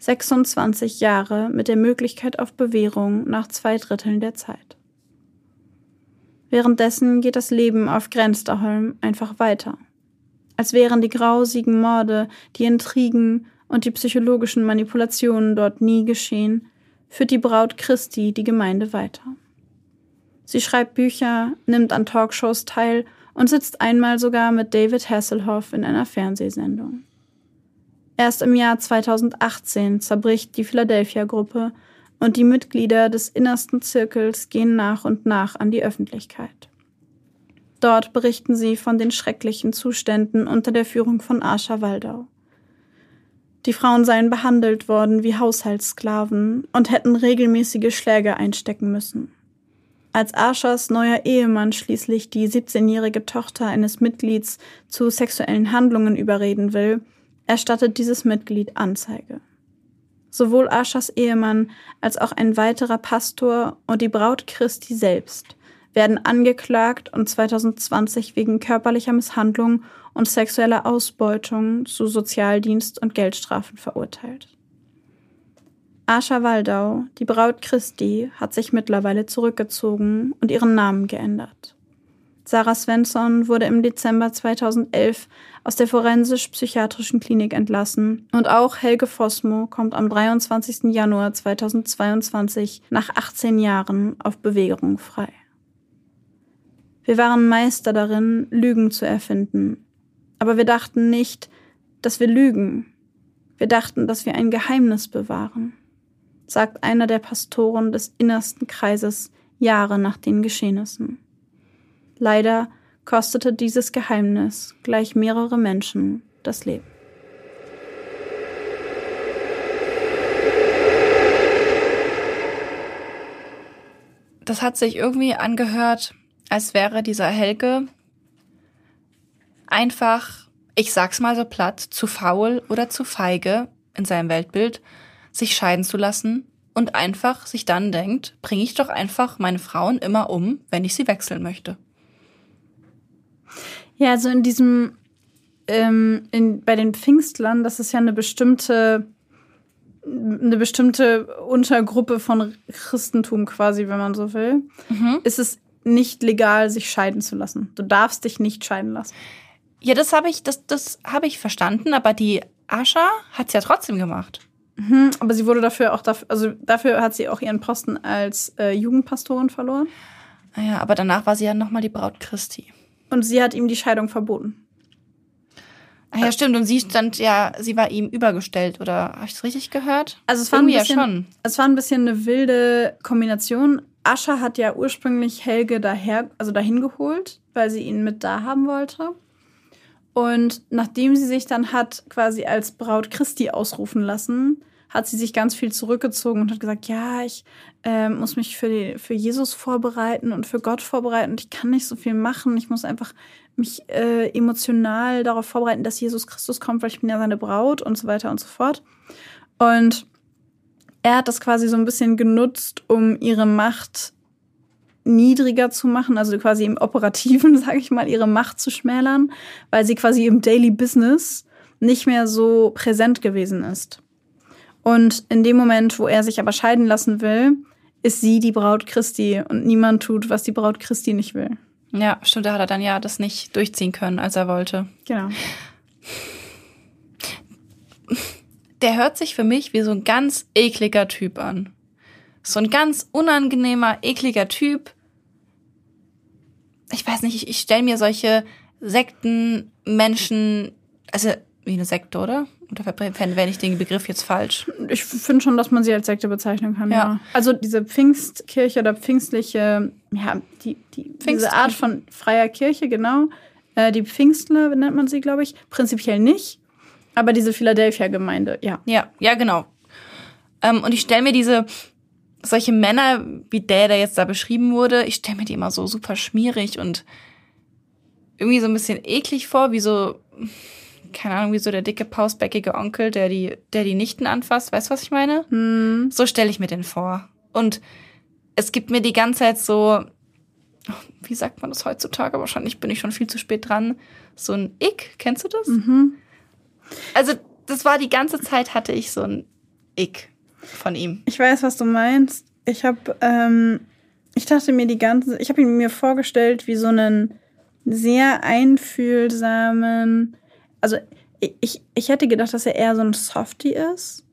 sechsundzwanzig Jahre mit der Möglichkeit auf Bewährung nach zwei Dritteln der Zeit. Währenddessen geht das Leben auf Grenzderholm einfach weiter. Als wären die grausigen Morde, die Intrigen und die psychologischen Manipulationen dort nie geschehen, führt die Braut Christi die Gemeinde weiter. Sie schreibt Bücher, nimmt an Talkshows teil und sitzt einmal sogar mit David Hasselhoff in einer Fernsehsendung. Erst im Jahr zweitausendachtzehn zerbricht die Philadelphia-Gruppe und die Mitglieder des innersten Zirkels gehen nach und nach an die Öffentlichkeit. Dort berichten sie von den schrecklichen Zuständen unter der Führung von Asha Waldau. Die Frauen seien behandelt worden wie Haushaltssklaven und hätten regelmäßige Schläge einstecken müssen. Als Ashas neuer Ehemann schließlich die siebzehnjährige Tochter eines Mitglieds zu sexuellen Handlungen überreden will, erstattet dieses Mitglied Anzeige. Sowohl Ashas Ehemann als auch ein weiterer Pastor und die Braut Christi selbst werden angeklagt und zweitausendzwanzig wegen körperlicher Misshandlung und sexueller Ausbeutung zu Sozialdienst und Geldstrafen verurteilt. Asha Waldau, die Braut Christi, hat sich mittlerweile zurückgezogen und ihren Namen geändert. Sarah Svensson wurde im Dezember zweitausendelf aus der forensisch-psychiatrischen Klinik entlassen und auch Helge Fossmo kommt am dreiundzwanzigsten Januar zweitausendzweiundzwanzig nach achtzehn Jahren auf Bewährung frei. Wir waren Meister darin, Lügen zu erfinden. Aber wir dachten nicht, dass wir lügen. Wir dachten, dass wir ein Geheimnis bewahren, sagt einer der Pastoren des innersten Kreises Jahre nach den Geschehnissen. Leider kostete dieses Geheimnis gleich mehrere Menschen das Leben. Das hat sich irgendwie angehört, als wäre dieser Helge einfach, ich sag's mal so platt, zu faul oder zu feige in seinem Weltbild, sich scheiden zu lassen und einfach sich dann denkt, bringe ich doch einfach meine Frauen immer um, wenn ich sie wechseln möchte. Ja, also in diesem, ähm, in, bei den Pfingstlern, das ist ja eine bestimmte, eine bestimmte Untergruppe von Christentum quasi, wenn man so will, mhm. ist es nicht legal, sich scheiden zu lassen. Du darfst dich nicht scheiden lassen. Ja, das habe ich, das, das habe ich verstanden, aber die Asha hat es ja trotzdem gemacht. Mhm, aber sie wurde dafür auch, dafür, also dafür hat sie auch ihren Posten als äh, Jugendpastorin verloren. Ja, aber danach war sie ja nochmal die Braut Christi. Und sie hat ihm die Scheidung verboten. Ach ja, stimmt. Und sie stand ja, sie war ihm übergestellt, oder habe ich es richtig gehört? Also es war ein bisschen, ja schon. Es war ein bisschen eine wilde Kombination. Asha hat ja ursprünglich Helge daher, also dahin geholt, weil sie ihn mit da haben wollte. Und nachdem sie sich dann hat quasi als Braut Christi ausrufen lassen, hat sie sich ganz viel zurückgezogen und hat gesagt, ja, ich äh, muss mich für, die, für Jesus vorbereiten und für Gott vorbereiten und ich kann nicht so viel machen. Ich muss einfach mich äh, emotional darauf vorbereiten, dass Jesus Christus kommt, weil ich bin ja seine Braut und so weiter und so fort. Und er hat das quasi so ein bisschen genutzt, um ihre Macht niedriger zu machen, also quasi im Operativen, sage ich mal, ihre Macht zu schmälern, weil sie quasi im Daily Business nicht mehr so präsent gewesen ist. Und in dem Moment, wo er sich aber scheiden lassen will, ist sie die Braut Christi und niemand tut, was die Braut Christi nicht will. Ja, stimmt, da hat er dann ja das nicht durchziehen können, als er wollte. Genau. Der hört sich für mich wie so ein ganz ekliger Typ an. So ein ganz unangenehmer, ekliger Typ. Ich weiß nicht, ich, ich stelle mir solche Sektenmenschen, also wie eine Sekte, oder? Oder verwende ich den Begriff jetzt falsch? Ich finde schon, dass man sie als Sekte bezeichnen kann, ja. ja. Also diese Pfingstkirche oder pfingstliche, ja, die, die, diese Art von freier Kirche, genau. Äh, die Pfingstler nennt man sie, glaube ich. Prinzipiell nicht. Aber diese Philadelphia-Gemeinde, ja. Ja, ja, genau. Ähm, und ich stelle mir diese, solche Männer, wie der, der jetzt da beschrieben wurde, ich stelle mir die immer so super schmierig und irgendwie so ein bisschen eklig vor, wie so, keine Ahnung, wie so der dicke, pausbäckige Onkel, der die, der die Nichten anfasst. Weißt du, was ich meine? Hm. So stelle ich mir den vor. Und es gibt mir die ganze Zeit so, wie sagt man das heutzutage? Wahrscheinlich bin ich schon viel zu spät dran. So ein Ick, kennst du das? Mhm. Also das war die ganze Zeit, hatte ich so ein ich von ihm. Ich weiß, was du meinst. Ich habe, ähm, ich dachte mir die ganze, ich habe ihn mir vorgestellt wie so einen sehr einfühlsamen, also ich, ich hätte gedacht, dass er eher so ein Softie ist.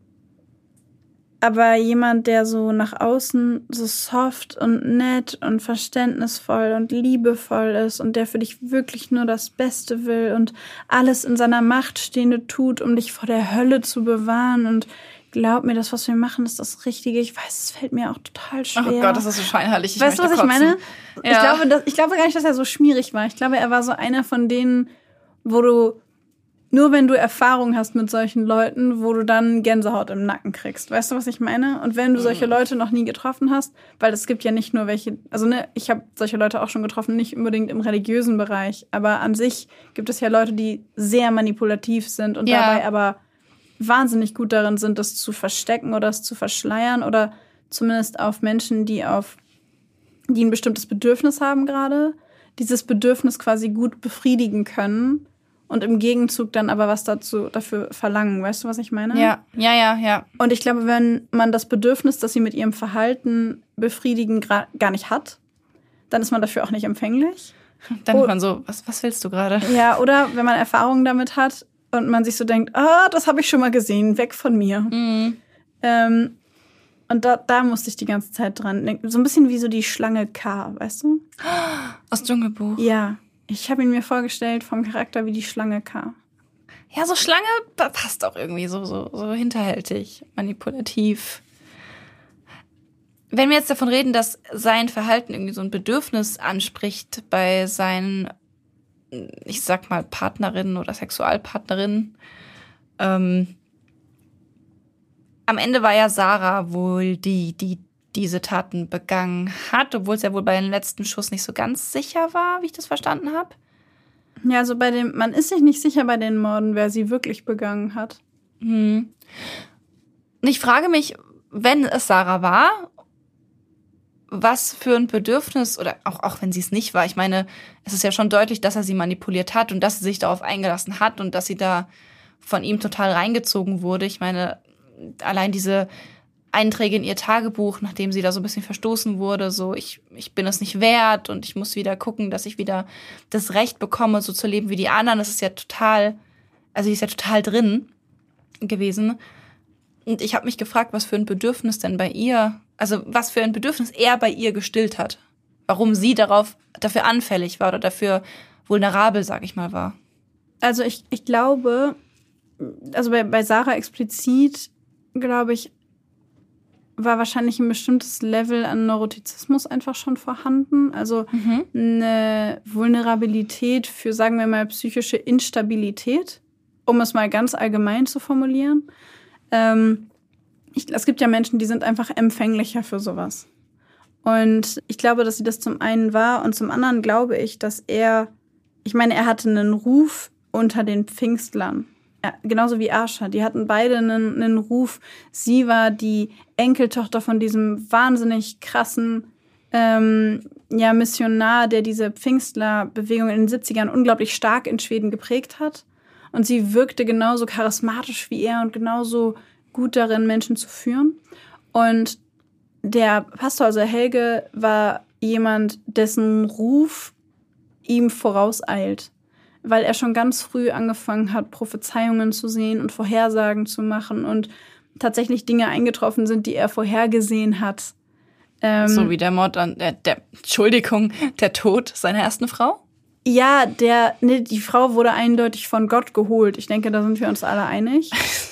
Aber jemand, der so nach außen so soft und nett und verständnisvoll und liebevoll ist und der für dich wirklich nur das Beste will und alles in seiner Macht Stehende tut, um dich vor der Hölle zu bewahren. Und glaub mir, das, was wir machen, ist das Richtige. Ich weiß, es fällt mir auch total schwer. Oh Gott, das ist so scheinheilig. Ich weißt du, was kotzen. ich meine? Ja. Ich glaube, das, ich glaube gar nicht, dass er so schmierig war. Ich glaube, er war so einer von denen, wo du nur wenn du Erfahrung hast mit solchen Leuten, wo du dann Gänsehaut im Nacken kriegst. Weißt du, was ich meine? Und wenn du solche Leute noch nie getroffen hast, weil es gibt ja nicht nur welche, also ne, ich habe solche Leute auch schon getroffen, nicht unbedingt im religiösen Bereich, aber an sich gibt es ja Leute, die sehr manipulativ sind und ja. dabei aber wahnsinnig gut darin sind, das zu verstecken oder es zu verschleiern oder zumindest auf Menschen, die auf, die ein bestimmtes Bedürfnis haben gerade, dieses Bedürfnis quasi gut befriedigen können. Und im Gegenzug dann aber was dazu dafür verlangen. Weißt du, was ich meine? Ja, ja, ja, ja. Und ich glaube, wenn man das Bedürfnis, das sie mit ihrem Verhalten befriedigen, gra- gar nicht hat, dann ist man dafür auch nicht empfänglich. Dann oh, ist man so, was, was willst du gerade? Ja, oder wenn man Erfahrungen damit hat und man sich so denkt, ah, das habe ich schon mal gesehen, weg von mir. Mhm. Ähm, und da, da musste ich die ganze Zeit dran denken. So ein bisschen wie so die Schlange K, weißt du? Aus Dschungelbuch. Ja. Ich habe ihn mir vorgestellt vom Charakter wie die Schlange K. Ja, so Schlange passt auch irgendwie so, so, so hinterhältig, manipulativ. Wenn wir jetzt davon reden, dass sein Verhalten irgendwie so ein Bedürfnis anspricht bei seinen, ich sag mal, Partnerinnen oder Sexualpartnerinnen, ähm, am Ende war ja Sarah wohl die, die diese Taten begangen hat, obwohl es ja wohl bei dem letzten Schuss nicht so ganz sicher war, wie ich das verstanden habe. Ja, also bei dem, man ist sich nicht sicher bei den Morden, wer sie wirklich begangen hat. Hm. Ich frage mich, wenn es Sarah war, was für ein Bedürfnis, oder auch, auch wenn sie es nicht war, ich meine, es ist ja schon deutlich, dass er sie manipuliert hat und dass sie sich darauf eingelassen hat und dass sie da von ihm total reingezogen wurde. Ich meine, allein diese Einträge in ihr Tagebuch, nachdem sie da so ein bisschen verstoßen wurde, so ich ich bin es nicht wert und ich muss wieder gucken, dass ich wieder das Recht bekomme, so zu leben wie die anderen. Das ist ja total, also die ist ja total drin gewesen. Und ich habe mich gefragt, was für ein Bedürfnis denn bei ihr, also was für ein Bedürfnis er bei ihr gestillt hat. Warum sie darauf dafür anfällig war oder dafür vulnerabel, sag ich mal, war. Also ich, ich glaube, also bei, bei Sarah explizit, glaube ich, war wahrscheinlich ein bestimmtes Level an Neurotizismus einfach schon vorhanden. Also mhm. eine Vulnerabilität für, sagen wir mal, psychische Instabilität, um es mal ganz allgemein zu formulieren. Ähm, ich, es gibt ja Menschen, die sind einfach empfänglicher für sowas. Und ich glaube, dass sie das zum einen war und zum anderen glaube ich, dass er, ich meine, er hatte einen Ruf unter den Pfingstlern. Ja, genauso wie Arsha. Die hatten beide einen, einen Ruf. Sie war die Enkeltochter von diesem wahnsinnig krassen ähm, ja, Missionar, der diese Pfingstler-Bewegung in den siebzigern unglaublich stark in Schweden geprägt hat. Und sie wirkte genauso charismatisch wie er und genauso gut darin, Menschen zu führen. Und der Pastor, also Helge, war jemand, dessen Ruf ihm vorauseilt. Weil er schon ganz früh angefangen hat, Prophezeiungen zu sehen und Vorhersagen zu machen und tatsächlich Dinge eingetroffen sind, die er vorhergesehen hat. Ähm, so wie der Mord an, der, der, Entschuldigung, der Tod seiner ersten Frau? Ja, der, ne, die Frau wurde eindeutig von Gott geholt. Ich denke, da sind wir uns alle einig.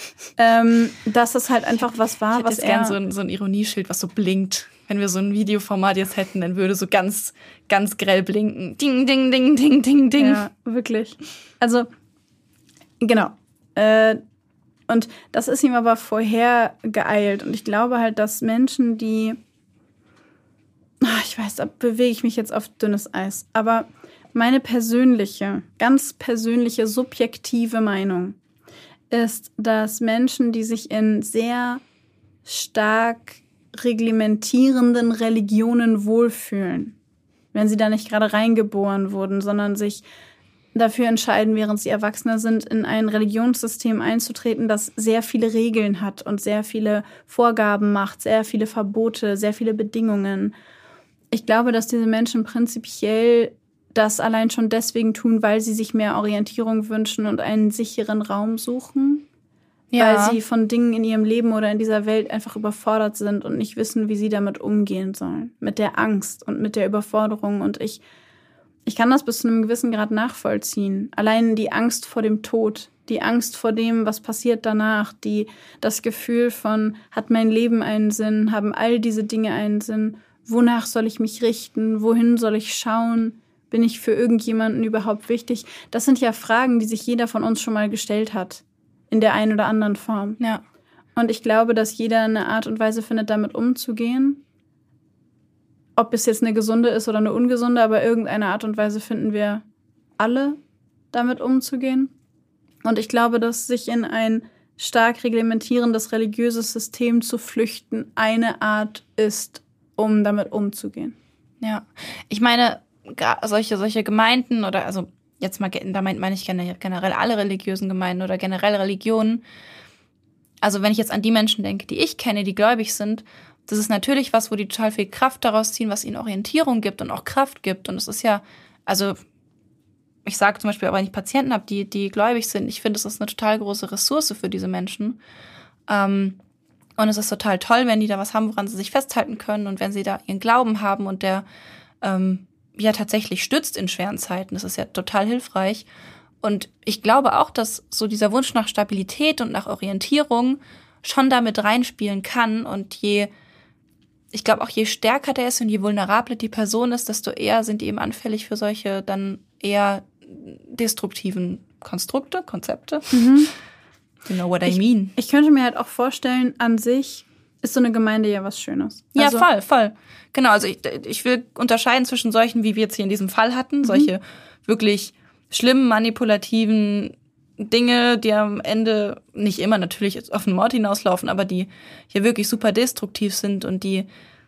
ähm, dass das halt einfach was war, ich hätte was jetzt er... gern so ein, so ein Ironieschild, was so blinkt. Wenn wir so ein Videoformat jetzt hätten, dann würde so ganz, ganz grell blinken. Ding, ding, ding, ding, ding, ding. Ja, wirklich. Also, genau. Äh, und das ist ihm aber vorher geeilt. Und ich glaube halt, dass Menschen, die... Ach, ich weiß, da bewege ich mich jetzt auf dünnes Eis. Aber meine persönliche, ganz persönliche, subjektive Meinung ist, dass Menschen, die sich in sehr stark reglementierenden Religionen wohlfühlen, wenn sie da nicht gerade reingeboren wurden, sondern sich dafür entscheiden, während sie Erwachsene sind, in ein Religionssystem einzutreten, das sehr viele Regeln hat und sehr viele Vorgaben macht, sehr viele Verbote, sehr viele Bedingungen. Ich glaube, dass diese Menschen prinzipiell das allein schon deswegen tun, weil sie sich mehr Orientierung wünschen und einen sicheren Raum suchen. Ja. Weil sie von Dingen in ihrem Leben oder in dieser Welt einfach überfordert sind und nicht wissen, wie sie damit umgehen sollen. Mit der Angst und mit der Überforderung. Und ich, ich kann das bis zu einem gewissen Grad nachvollziehen. Allein die Angst vor dem Tod, die Angst vor dem, was passiert danach, die, das Gefühl von, hat mein Leben einen Sinn, haben all diese Dinge einen Sinn, wonach soll ich mich richten, wohin soll ich schauen, bin ich für irgendjemanden überhaupt wichtig? Das sind ja Fragen, die sich jeder von uns schon mal gestellt hat. In der einen oder anderen Form. Ja. Und ich glaube, dass jeder eine Art und Weise findet, damit umzugehen. Ob es jetzt eine gesunde ist oder eine ungesunde, aber irgendeine Art und Weise finden wir alle, damit umzugehen. Und ich glaube, dass sich in ein stark reglementierendes religiöses System zu flüchten eine Art ist, um damit umzugehen. Ja, ich meine, solche, solche Gemeinden oder also jetzt mal, da meine ich generell alle religiösen Gemeinden oder generell Religionen. Also wenn ich jetzt an die Menschen denke, die ich kenne, die gläubig sind, das ist natürlich was, wo die total viel Kraft daraus ziehen, was ihnen Orientierung gibt und auch Kraft gibt. Und es ist ja, also ich sage zum Beispiel, wenn ich Patienten habe, die, die gläubig sind, ich finde, es ist eine total große Ressource für diese Menschen. Ähm, und es ist total toll, wenn die da was haben, woran sie sich festhalten können und wenn sie da ihren Glauben haben und der ähm, ja tatsächlich stützt in schweren Zeiten. Das ist ja total hilfreich. Und ich glaube auch, dass so dieser Wunsch nach Stabilität und nach Orientierung schon damit reinspielen kann. Und je, ich glaube auch, je stärker der ist und je vulnerabler die Person ist, desto eher sind die eben anfällig für solche dann eher destruktiven Konstrukte, Konzepte. Mhm. You know what I mean. Ich, ich könnte mir halt auch vorstellen, an sich ist so eine Gemeinde ja was Schönes. Ja, also, voll, voll. Genau, also ich, ich will unterscheiden zwischen solchen, wie wir jetzt hier in diesem Fall hatten, mhm. solche wirklich schlimmen, manipulativen Dinge, die am Ende nicht immer natürlich auf den Mord hinauslaufen, aber die hier wirklich super destruktiv sind und die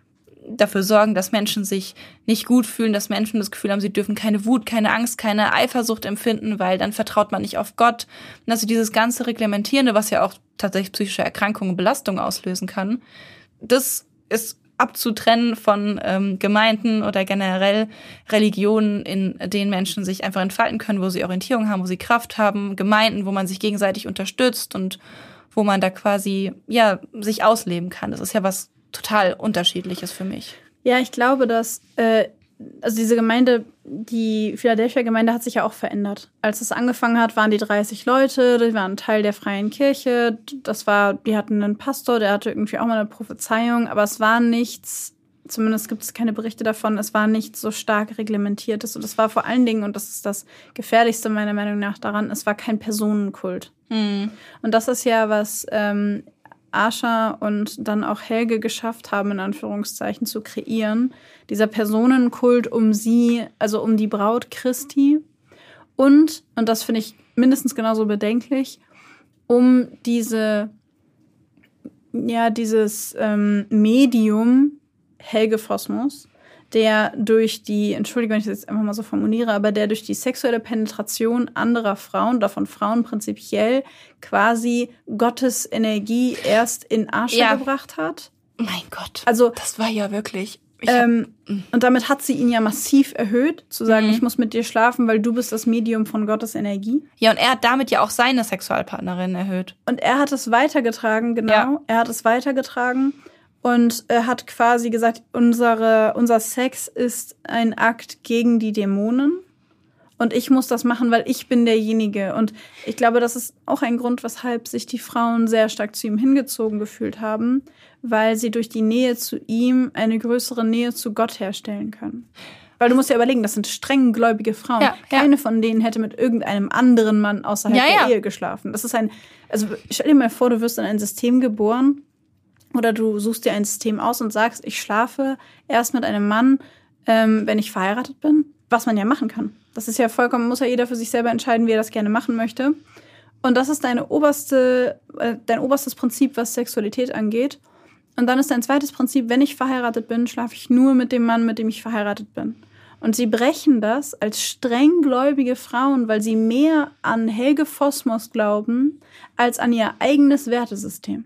dafür sorgen, dass Menschen sich nicht gut fühlen, dass Menschen das Gefühl haben, sie dürfen keine Wut, keine Angst, keine Eifersucht empfinden, weil dann vertraut man nicht auf Gott. Und also dieses ganze Reglementierende, was ja auch tatsächlich psychische Erkrankungen und Belastungen auslösen kann, das ist abzutrennen von ähm, Gemeinden oder generell Religionen, in denen Menschen sich einfach entfalten können, wo sie Orientierung haben, wo sie Kraft haben, Gemeinden, wo man sich gegenseitig unterstützt und wo man da quasi ja sich ausleben kann. Das ist ja was total Unterschiedliches für mich. Ja, ich glaube, dass äh, also diese Gemeinde, die Philadelphia-Gemeinde hat sich ja auch verändert. Als es angefangen hat, waren die dreißig Leute, die waren Teil der Freien Kirche. Das war, die hatten einen Pastor, der hatte irgendwie auch mal eine Prophezeiung, aber es war nichts, zumindest gibt es keine Berichte davon, es war nichts so stark reglementiertes. Und es war vor allen Dingen, und das ist das Gefährlichste meiner Meinung nach daran, es war kein Personenkult. Hm. Und das ist ja, was ähm, Asha und dann auch Helge geschafft haben, in Anführungszeichen, zu kreieren. Dieser Personenkult um sie, also um die Braut Christi. Und, und das finde ich mindestens genauso bedenklich, um diese, ja, dieses ähm, Medium Helge Fossmus, der durch die, Entschuldigung, wenn ich das jetzt einfach mal so formuliere, aber der durch die sexuelle Penetration anderer Frauen, davon Frauen prinzipiell, quasi Gottes Energie erst in Asche ja. gebracht hat. Mein Gott, also das war ja wirklich... Ähm, und damit hat sie ihn ja massiv erhöht, zu sagen, mhm. ich muss mit dir schlafen, weil du bist das Medium von Gottes Energie. Ja, und er hat damit ja auch seine Sexualpartnerin erhöht. Und er hat es weitergetragen, genau. Ja. Er hat es weitergetragen. Und er hat quasi gesagt, unsere, unser Sex ist ein Akt gegen die Dämonen. Und ich muss das machen, weil ich bin derjenige. Und ich glaube, das ist auch ein Grund, weshalb sich die Frauen sehr stark zu ihm hingezogen gefühlt haben, weil sie durch die Nähe zu ihm eine größere Nähe zu Gott herstellen können. Weil du musst ja überlegen, das sind streng gläubige Frauen. Ja, Keine ja. von denen hätte mit irgendeinem anderen Mann außerhalb ja, der ja. Ehe geschlafen. Das ist ein, also stell dir mal vor, du wirst in ein System geboren oder du suchst dir ein System aus und sagst, ich schlafe erst mit einem Mann, ähm, wenn ich verheiratet bin. Was man ja machen kann. Das ist ja vollkommen, muss ja jeder für sich selber entscheiden, wie er das gerne machen möchte. Und das ist deine oberste, äh, dein oberstes Prinzip, was Sexualität angeht. Und dann ist dein zweites Prinzip, wenn ich verheiratet bin, schlafe ich nur mit dem Mann, mit dem ich verheiratet bin. Und sie brechen das als strenggläubige Frauen, weil sie mehr an Helge Fossmoos glauben, als an ihr eigenes Wertesystem.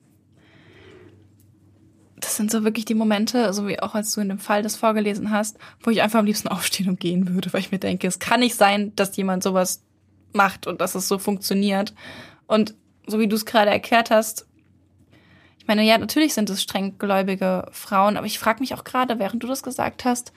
Das sind so wirklich die Momente, so wie auch als du in dem Fall das vorgelesen hast, wo ich einfach am liebsten aufstehen und gehen würde, weil ich mir denke, es kann nicht sein, dass jemand sowas macht und dass es so funktioniert. Und so wie du es gerade erklärt hast, ich meine, ja, natürlich sind es strenggläubige Frauen, aber ich frage mich auch gerade, während du das gesagt hast,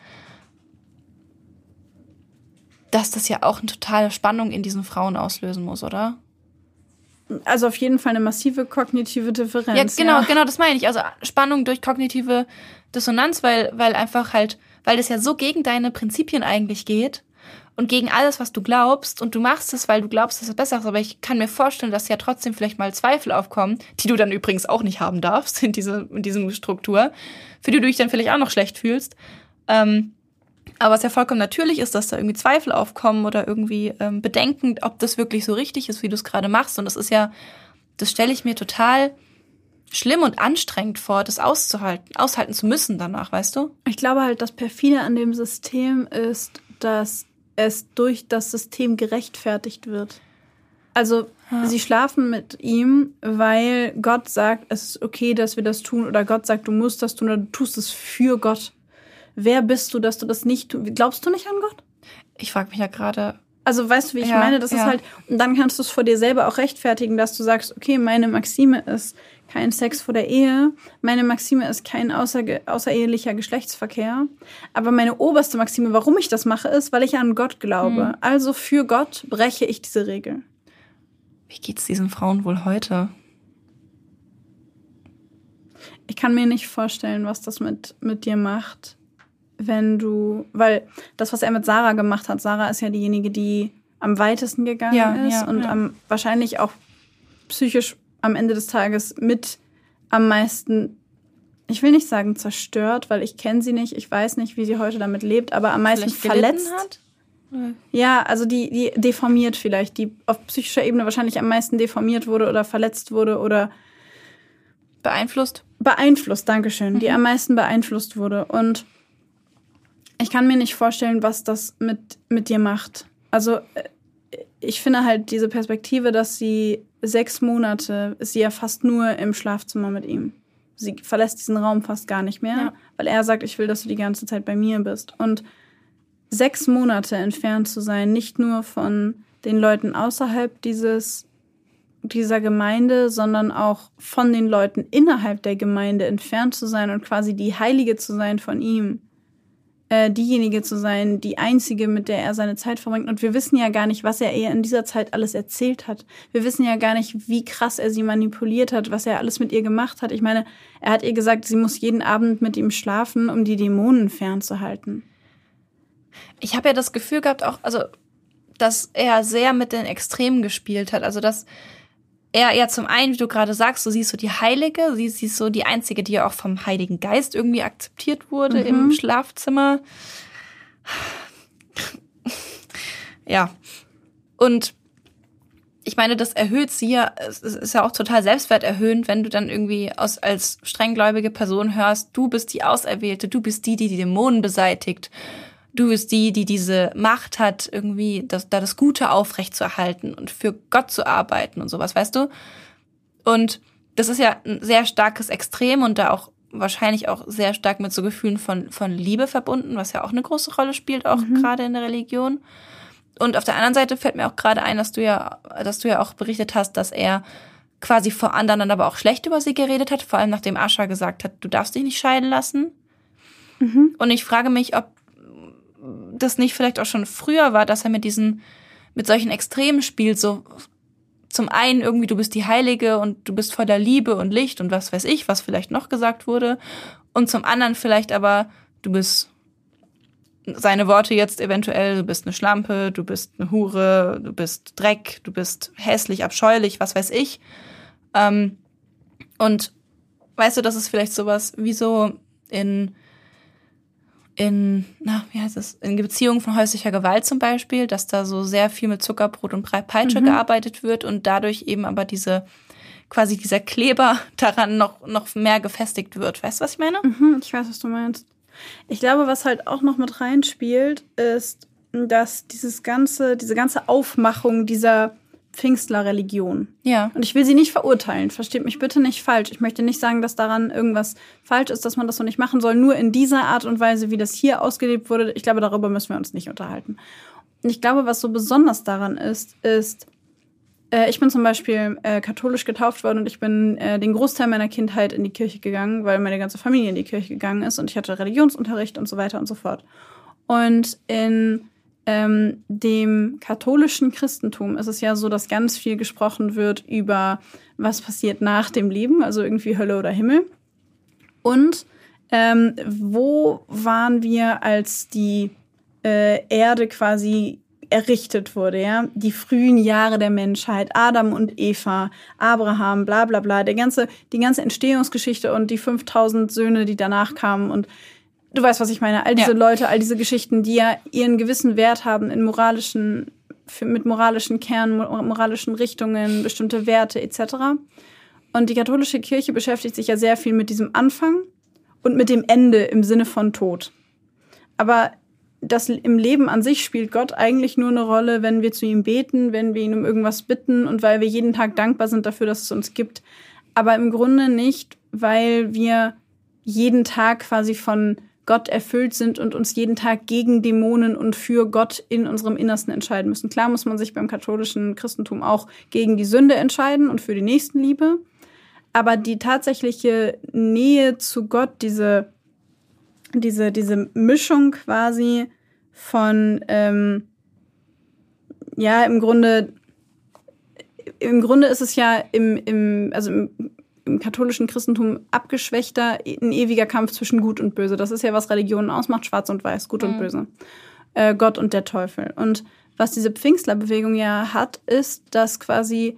dass das ja auch eine totale Spannung in diesen Frauen auslösen muss, oder? Also auf jeden Fall eine massive kognitive Differenz. Ja, genau, ja. genau, das meine ich. Also Spannung durch kognitive Dissonanz, weil, weil einfach halt, weil das ja so gegen deine Prinzipien eigentlich geht und gegen alles, was du glaubst, und du machst es, weil du glaubst, dass es besser ist, aber ich kann mir vorstellen, dass ja trotzdem vielleicht mal Zweifel aufkommen, die du dann übrigens auch nicht haben darfst in diese, in diese Struktur, für die du dich dann vielleicht auch noch schlecht fühlst. Ähm, aber was ja vollkommen natürlich ist, dass da irgendwie Zweifel aufkommen oder irgendwie ähm, Bedenken, ob das wirklich so richtig ist, wie du es gerade machst. Und das ist ja, das stelle ich mir total schlimm und anstrengend vor, das auszuhalten, aushalten zu müssen danach, weißt du? Ich glaube halt, das Perfide an dem System ist, dass es durch das System gerechtfertigt wird. Also ja. Sie schlafen mit ihm, weil Gott sagt, es ist okay, dass wir das tun, oder Gott sagt, du musst das tun, oder du tust es für Gott. Wer bist du, dass du das nicht tust? Glaubst du nicht an Gott? Ich frage mich ja gerade. Also weißt du, wie ich ja, meine? Das ja. ist halt, und dann kannst du es vor dir selber auch rechtfertigen, dass du sagst, okay, meine Maxime ist kein Sex vor der Ehe, meine Maxime ist kein außer, außerehelicher Geschlechtsverkehr, aber meine oberste Maxime, warum ich das mache, ist, weil ich an Gott glaube. Mhm. Also für Gott breche ich diese Regel. Wie geht's diesen Frauen wohl heute? Ich kann mir nicht vorstellen, was das mit, mit dir macht, wenn du, weil das, was er mit Sarah gemacht hat, Sarah ist ja diejenige, die am weitesten gegangen ja, ist ja, und ja. Am, wahrscheinlich auch psychisch am Ende des Tages mit am meisten, ich will nicht sagen zerstört, weil ich kenne sie nicht, ich weiß nicht, wie sie heute damit lebt, aber am meisten verletzt. Hat? Ja, also die, die deformiert vielleicht, die auf psychischer Ebene wahrscheinlich am meisten deformiert wurde oder verletzt wurde oder beeinflusst. Beeinflusst, dankeschön, mhm. die am meisten beeinflusst wurde. Und ich kann mir nicht vorstellen, was das mit, mit dir macht. Also ich finde halt diese Perspektive, dass sie sechs Monate, ist sie ja fast nur im Schlafzimmer mit ihm. Sie verlässt diesen Raum fast gar nicht mehr, ja. weil er sagt, ich will, dass du die ganze Zeit bei mir bist. Und sechs Monate entfernt zu sein, nicht nur von den Leuten außerhalb dieses, dieser Gemeinde, sondern auch von den Leuten innerhalb der Gemeinde entfernt zu sein und quasi die Heilige zu sein von ihm. Diejenige zu sein, die einzige, mit der er seine Zeit verbringt. Und wir wissen ja gar nicht, was er ihr in dieser Zeit alles erzählt hat. Wir wissen ja gar nicht, wie krass er sie manipuliert hat, was er alles mit ihr gemacht hat. Ich meine, er hat ihr gesagt, sie muss jeden Abend mit ihm schlafen, um die Dämonen fernzuhalten. Ich habe ja das Gefühl gehabt, auch, also, dass er sehr mit den Extremen gespielt hat. Also, dass er ja zum einen, wie du gerade sagst, so sie ist so die Heilige, sie, sie ist so die Einzige, die ja auch vom Heiligen Geist irgendwie akzeptiert wurde mhm. im Schlafzimmer. Ja. Und ich meine, das erhöht sie ja, es ist ja auch total selbstwerterhöhend, wenn du dann irgendwie aus, als strenggläubige Person hörst, du bist die Auserwählte, du bist die, die die Dämonen beseitigt. Du bist die, die diese Macht hat, irgendwie das, da das Gute aufrechtzuerhalten und für Gott zu arbeiten und sowas, weißt du? Und das ist ja ein sehr starkes Extrem und da auch wahrscheinlich auch sehr stark mit so Gefühlen von, von Liebe verbunden, was ja auch eine große Rolle spielt, auch mhm. gerade in der Religion. Und auf der anderen Seite fällt mir auch gerade ein, dass du ja, dass du ja auch berichtet hast, dass er quasi vor anderen dann aber auch schlecht über sie geredet hat, vor allem nachdem Ascha gesagt hat, du darfst dich nicht scheiden lassen. Mhm. Und ich frage mich, ob das nicht vielleicht auch schon früher war, dass er mit diesen, mit solchen Extremen spielt, so zum einen irgendwie, du bist die Heilige und du bist voller Liebe und Licht und was weiß ich, was vielleicht noch gesagt wurde, und zum anderen vielleicht aber, du bist, seine Worte jetzt eventuell, du bist eine Schlampe, du bist eine Hure, du bist Dreck, du bist hässlich, abscheulich, was weiß ich. Ähm, und weißt du, das ist vielleicht sowas wie so in in, na, wie heißt es, in Beziehungen von häuslicher Gewalt zum Beispiel, dass da so sehr viel mit Zuckerbrot und Peitsche mhm. gearbeitet wird und dadurch eben aber diese, quasi dieser Kleber daran noch, noch mehr gefestigt wird. Weißt du, was ich meine? Mhm, ich weiß, was du meinst. Ich glaube, was halt auch noch mit reinspielt, ist, dass dieses ganze, diese ganze Aufmachung dieser Pfingstler-Religion. Ja. Und ich will sie nicht verurteilen, versteht mich bitte nicht falsch. Ich möchte nicht sagen, dass daran irgendwas falsch ist, dass man das so nicht machen soll. Nur in dieser Art und Weise, wie das hier ausgelebt wurde, ich glaube, darüber müssen wir uns nicht unterhalten. Und ich glaube, was so besonders daran ist, ist, äh, ich bin zum Beispiel äh, katholisch getauft worden und ich bin äh, den Großteil meiner Kindheit in die Kirche gegangen, weil meine ganze Familie in die Kirche gegangen ist und ich hatte Religionsunterricht und so weiter und so fort. Und in ähm, dem katholischen Christentum ist es ja so, dass ganz viel gesprochen wird über, was passiert nach dem Leben, also irgendwie Hölle oder Himmel. Und ähm, wo waren wir, als die äh, Erde quasi errichtet wurde, ja? Die frühen Jahre der Menschheit, Adam und Eva, Abraham, bla bla bla, der ganze, die ganze Entstehungsgeschichte und die fünftausend Söhne, die danach kamen und du weißt, was ich meine. All diese ja. Leute, all diese Geschichten, die ja ihren gewissen Wert haben in moralischen, mit moralischen Kernen, moralischen Richtungen, bestimmte Werte et cetera. Und die katholische Kirche beschäftigt sich ja sehr viel mit diesem Anfang und mit dem Ende im Sinne von Tod. Aber das im Leben an sich spielt Gott eigentlich nur eine Rolle, wenn wir zu ihm beten, wenn wir ihn um irgendwas bitten und weil wir jeden Tag dankbar sind dafür, dass es uns gibt. Aber im Grunde nicht, weil wir jeden Tag quasi von Gott erfüllt sind und uns jeden Tag gegen Dämonen und für Gott in unserem Innersten entscheiden müssen. Klar muss man sich beim katholischen Christentum auch gegen die Sünde entscheiden und für die Nächstenliebe. Aber die tatsächliche Nähe zu Gott, diese, diese, diese Mischung quasi von, ähm, ja, im Grunde, im Grunde ist es ja im, im, also im, im katholischen Christentum abgeschwächter, ein ewiger Kampf zwischen Gut und Böse. Das ist ja, was Religionen ausmacht, schwarz und weiß, Gut mhm. und Böse. Äh, Gott und der Teufel. Und was diese Pfingstlerbewegung ja hat, ist, dass quasi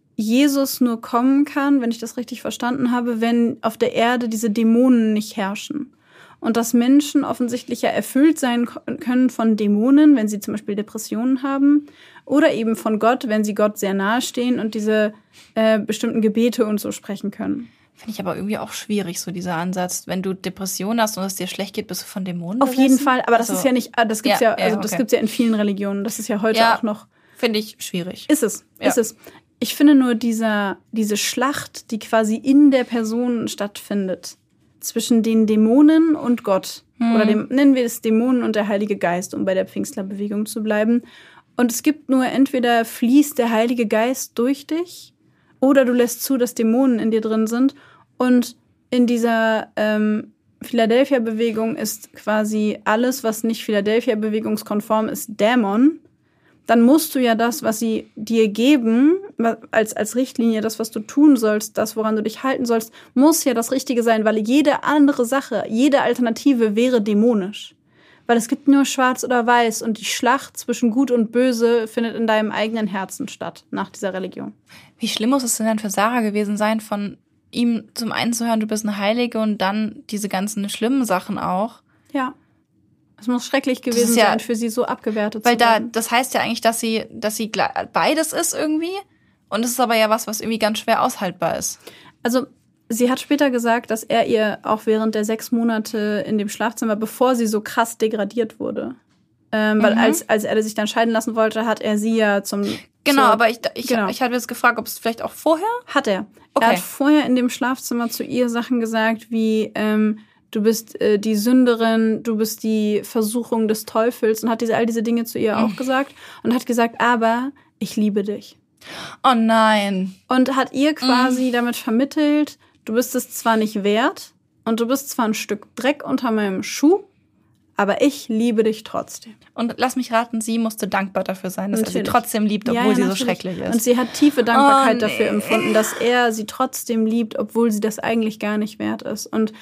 Jesus nur kommen kann, wenn ich das richtig verstanden habe, wenn auf der Erde diese Dämonen nicht herrschen. Und dass Menschen offensichtlich ja erfüllt sein können von Dämonen, wenn sie zum Beispiel Depressionen haben, oder eben von Gott, wenn sie Gott sehr nahe stehen und diese äh, bestimmten Gebete und so sprechen können. Finde ich aber irgendwie auch schwierig, so dieser Ansatz. Wenn du Depressionen hast und es dir schlecht geht, bist du von Dämonen Auf besessen? jeden Fall, aber das also, ist ja nicht, das gibt's ja, ja, also ja, das okay. gibt's ja in vielen Religionen. Das ist ja heute ja, auch noch. Finde ich schwierig. Ist es, ja. ist es. Ich finde nur dieser, diese Schlacht, die quasi in der Person stattfindet, zwischen den Dämonen und Gott. Hm. Oder dem, nennen wir es Dämonen und der Heilige Geist, um bei der Pfingstlerbewegung zu bleiben. Und es gibt nur, entweder fließt der Heilige Geist durch dich oder du lässt zu, dass Dämonen in dir drin sind. Und in dieser ähm, Philadelphia-Bewegung ist quasi alles, was nicht Philadelphia-bewegungskonform ist, Dämon. Dann musst du ja das, was sie dir geben, als, als Richtlinie, das, was du tun sollst, das, woran du dich halten sollst, muss ja das Richtige sein, weil jede andere Sache, jede Alternative wäre dämonisch. Weil es gibt nur Schwarz oder Weiß und die Schlacht zwischen Gut und Böse findet in deinem eigenen Herzen statt, nach dieser Religion. Wie schlimm muss es denn dann für Sarah gewesen sein, von ihm zum einen zu hören, du bist eine Heilige und dann diese ganzen schlimmen Sachen auch? Ja. Es muss schrecklich gewesen ja, sein, für sie so abgewertet weil zu werden. Weil da, das heißt ja eigentlich, dass sie, dass sie beides ist irgendwie. Und es ist aber ja was, was irgendwie ganz schwer aushaltbar ist. Also, sie hat später gesagt, dass er ihr auch während der sechs Monate in dem Schlafzimmer, bevor sie so krass degradiert wurde, ähm, mhm. weil als, als er sich dann scheiden lassen wollte, hat er sie ja zum... Genau, zur, aber ich, ich, genau. ich hatte jetzt gefragt, ob es vielleicht auch vorher? Hat er. Okay. Er hat vorher in dem Schlafzimmer zu ihr Sachen gesagt, wie... Ähm, du bist äh, die Sünderin, du bist die Versuchung des Teufels und hat diese, all diese Dinge zu ihr auch gesagt und hat gesagt, aber ich liebe dich. Oh nein. Und hat ihr quasi mm. damit vermittelt, du bist es zwar nicht wert und du bist zwar ein Stück Dreck unter meinem Schuh, aber ich liebe dich trotzdem. Und lass mich raten, sie musste dankbar dafür sein, dass natürlich. er sie trotzdem liebt, obwohl ja, ja, sie natürlich. so schrecklich ist. Und sie hat tiefe Dankbarkeit oh, nee. dafür empfunden, dass er sie trotzdem liebt, obwohl sie das eigentlich gar nicht wert ist. Und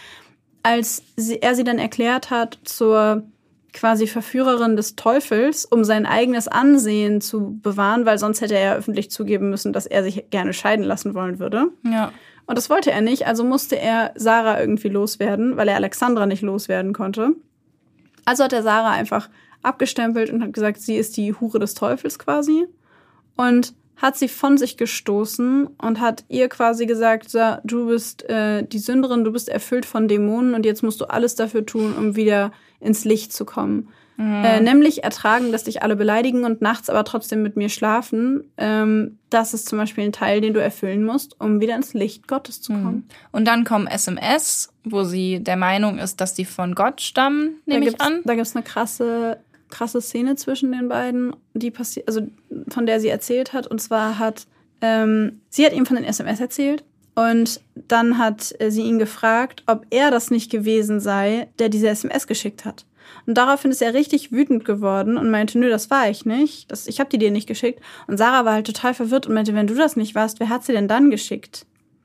als sie, er sie dann erklärt hat zur quasi Verführerin des Teufels, um sein eigenes Ansehen zu bewahren, weil sonst hätte er öffentlich zugeben müssen, dass er sich gerne scheiden lassen wollen würde. Ja. Und das wollte er nicht, also musste er Sarah irgendwie loswerden, weil er Alexandra nicht loswerden konnte. Also hat er Sarah einfach abgestempelt und hat gesagt, sie ist die Hure des Teufels quasi und hat sie von sich gestoßen und hat ihr quasi gesagt, so, du bist äh, die Sünderin, du bist erfüllt von Dämonen und jetzt musst du alles dafür tun, um wieder ins Licht zu kommen. Mhm. Äh, nämlich ertragen, dass dich alle beleidigen und nachts aber trotzdem mit mir schlafen. Ähm, das ist zum Beispiel ein Teil, den du erfüllen musst, um wieder ins Licht Gottes zu kommen. Mhm. Und dann kommen S M S, wo sie der Meinung ist, dass die von Gott stammen, nehme ich an. Da gibt es eine krasse... krasse Szene zwischen den beiden, die passiert, also von der sie erzählt hat. Und zwar hat ähm, sie hat ihm von den S M S erzählt und dann hat äh, sie ihn gefragt, ob er das nicht gewesen sei, der diese S M S geschickt hat. Und daraufhin ist er richtig wütend geworden und meinte, nö, das war ich nicht. Das, ich habe die dir nicht geschickt. Und Sarah war halt total verwirrt und meinte, wenn du das nicht warst, wer hat sie denn dann geschickt?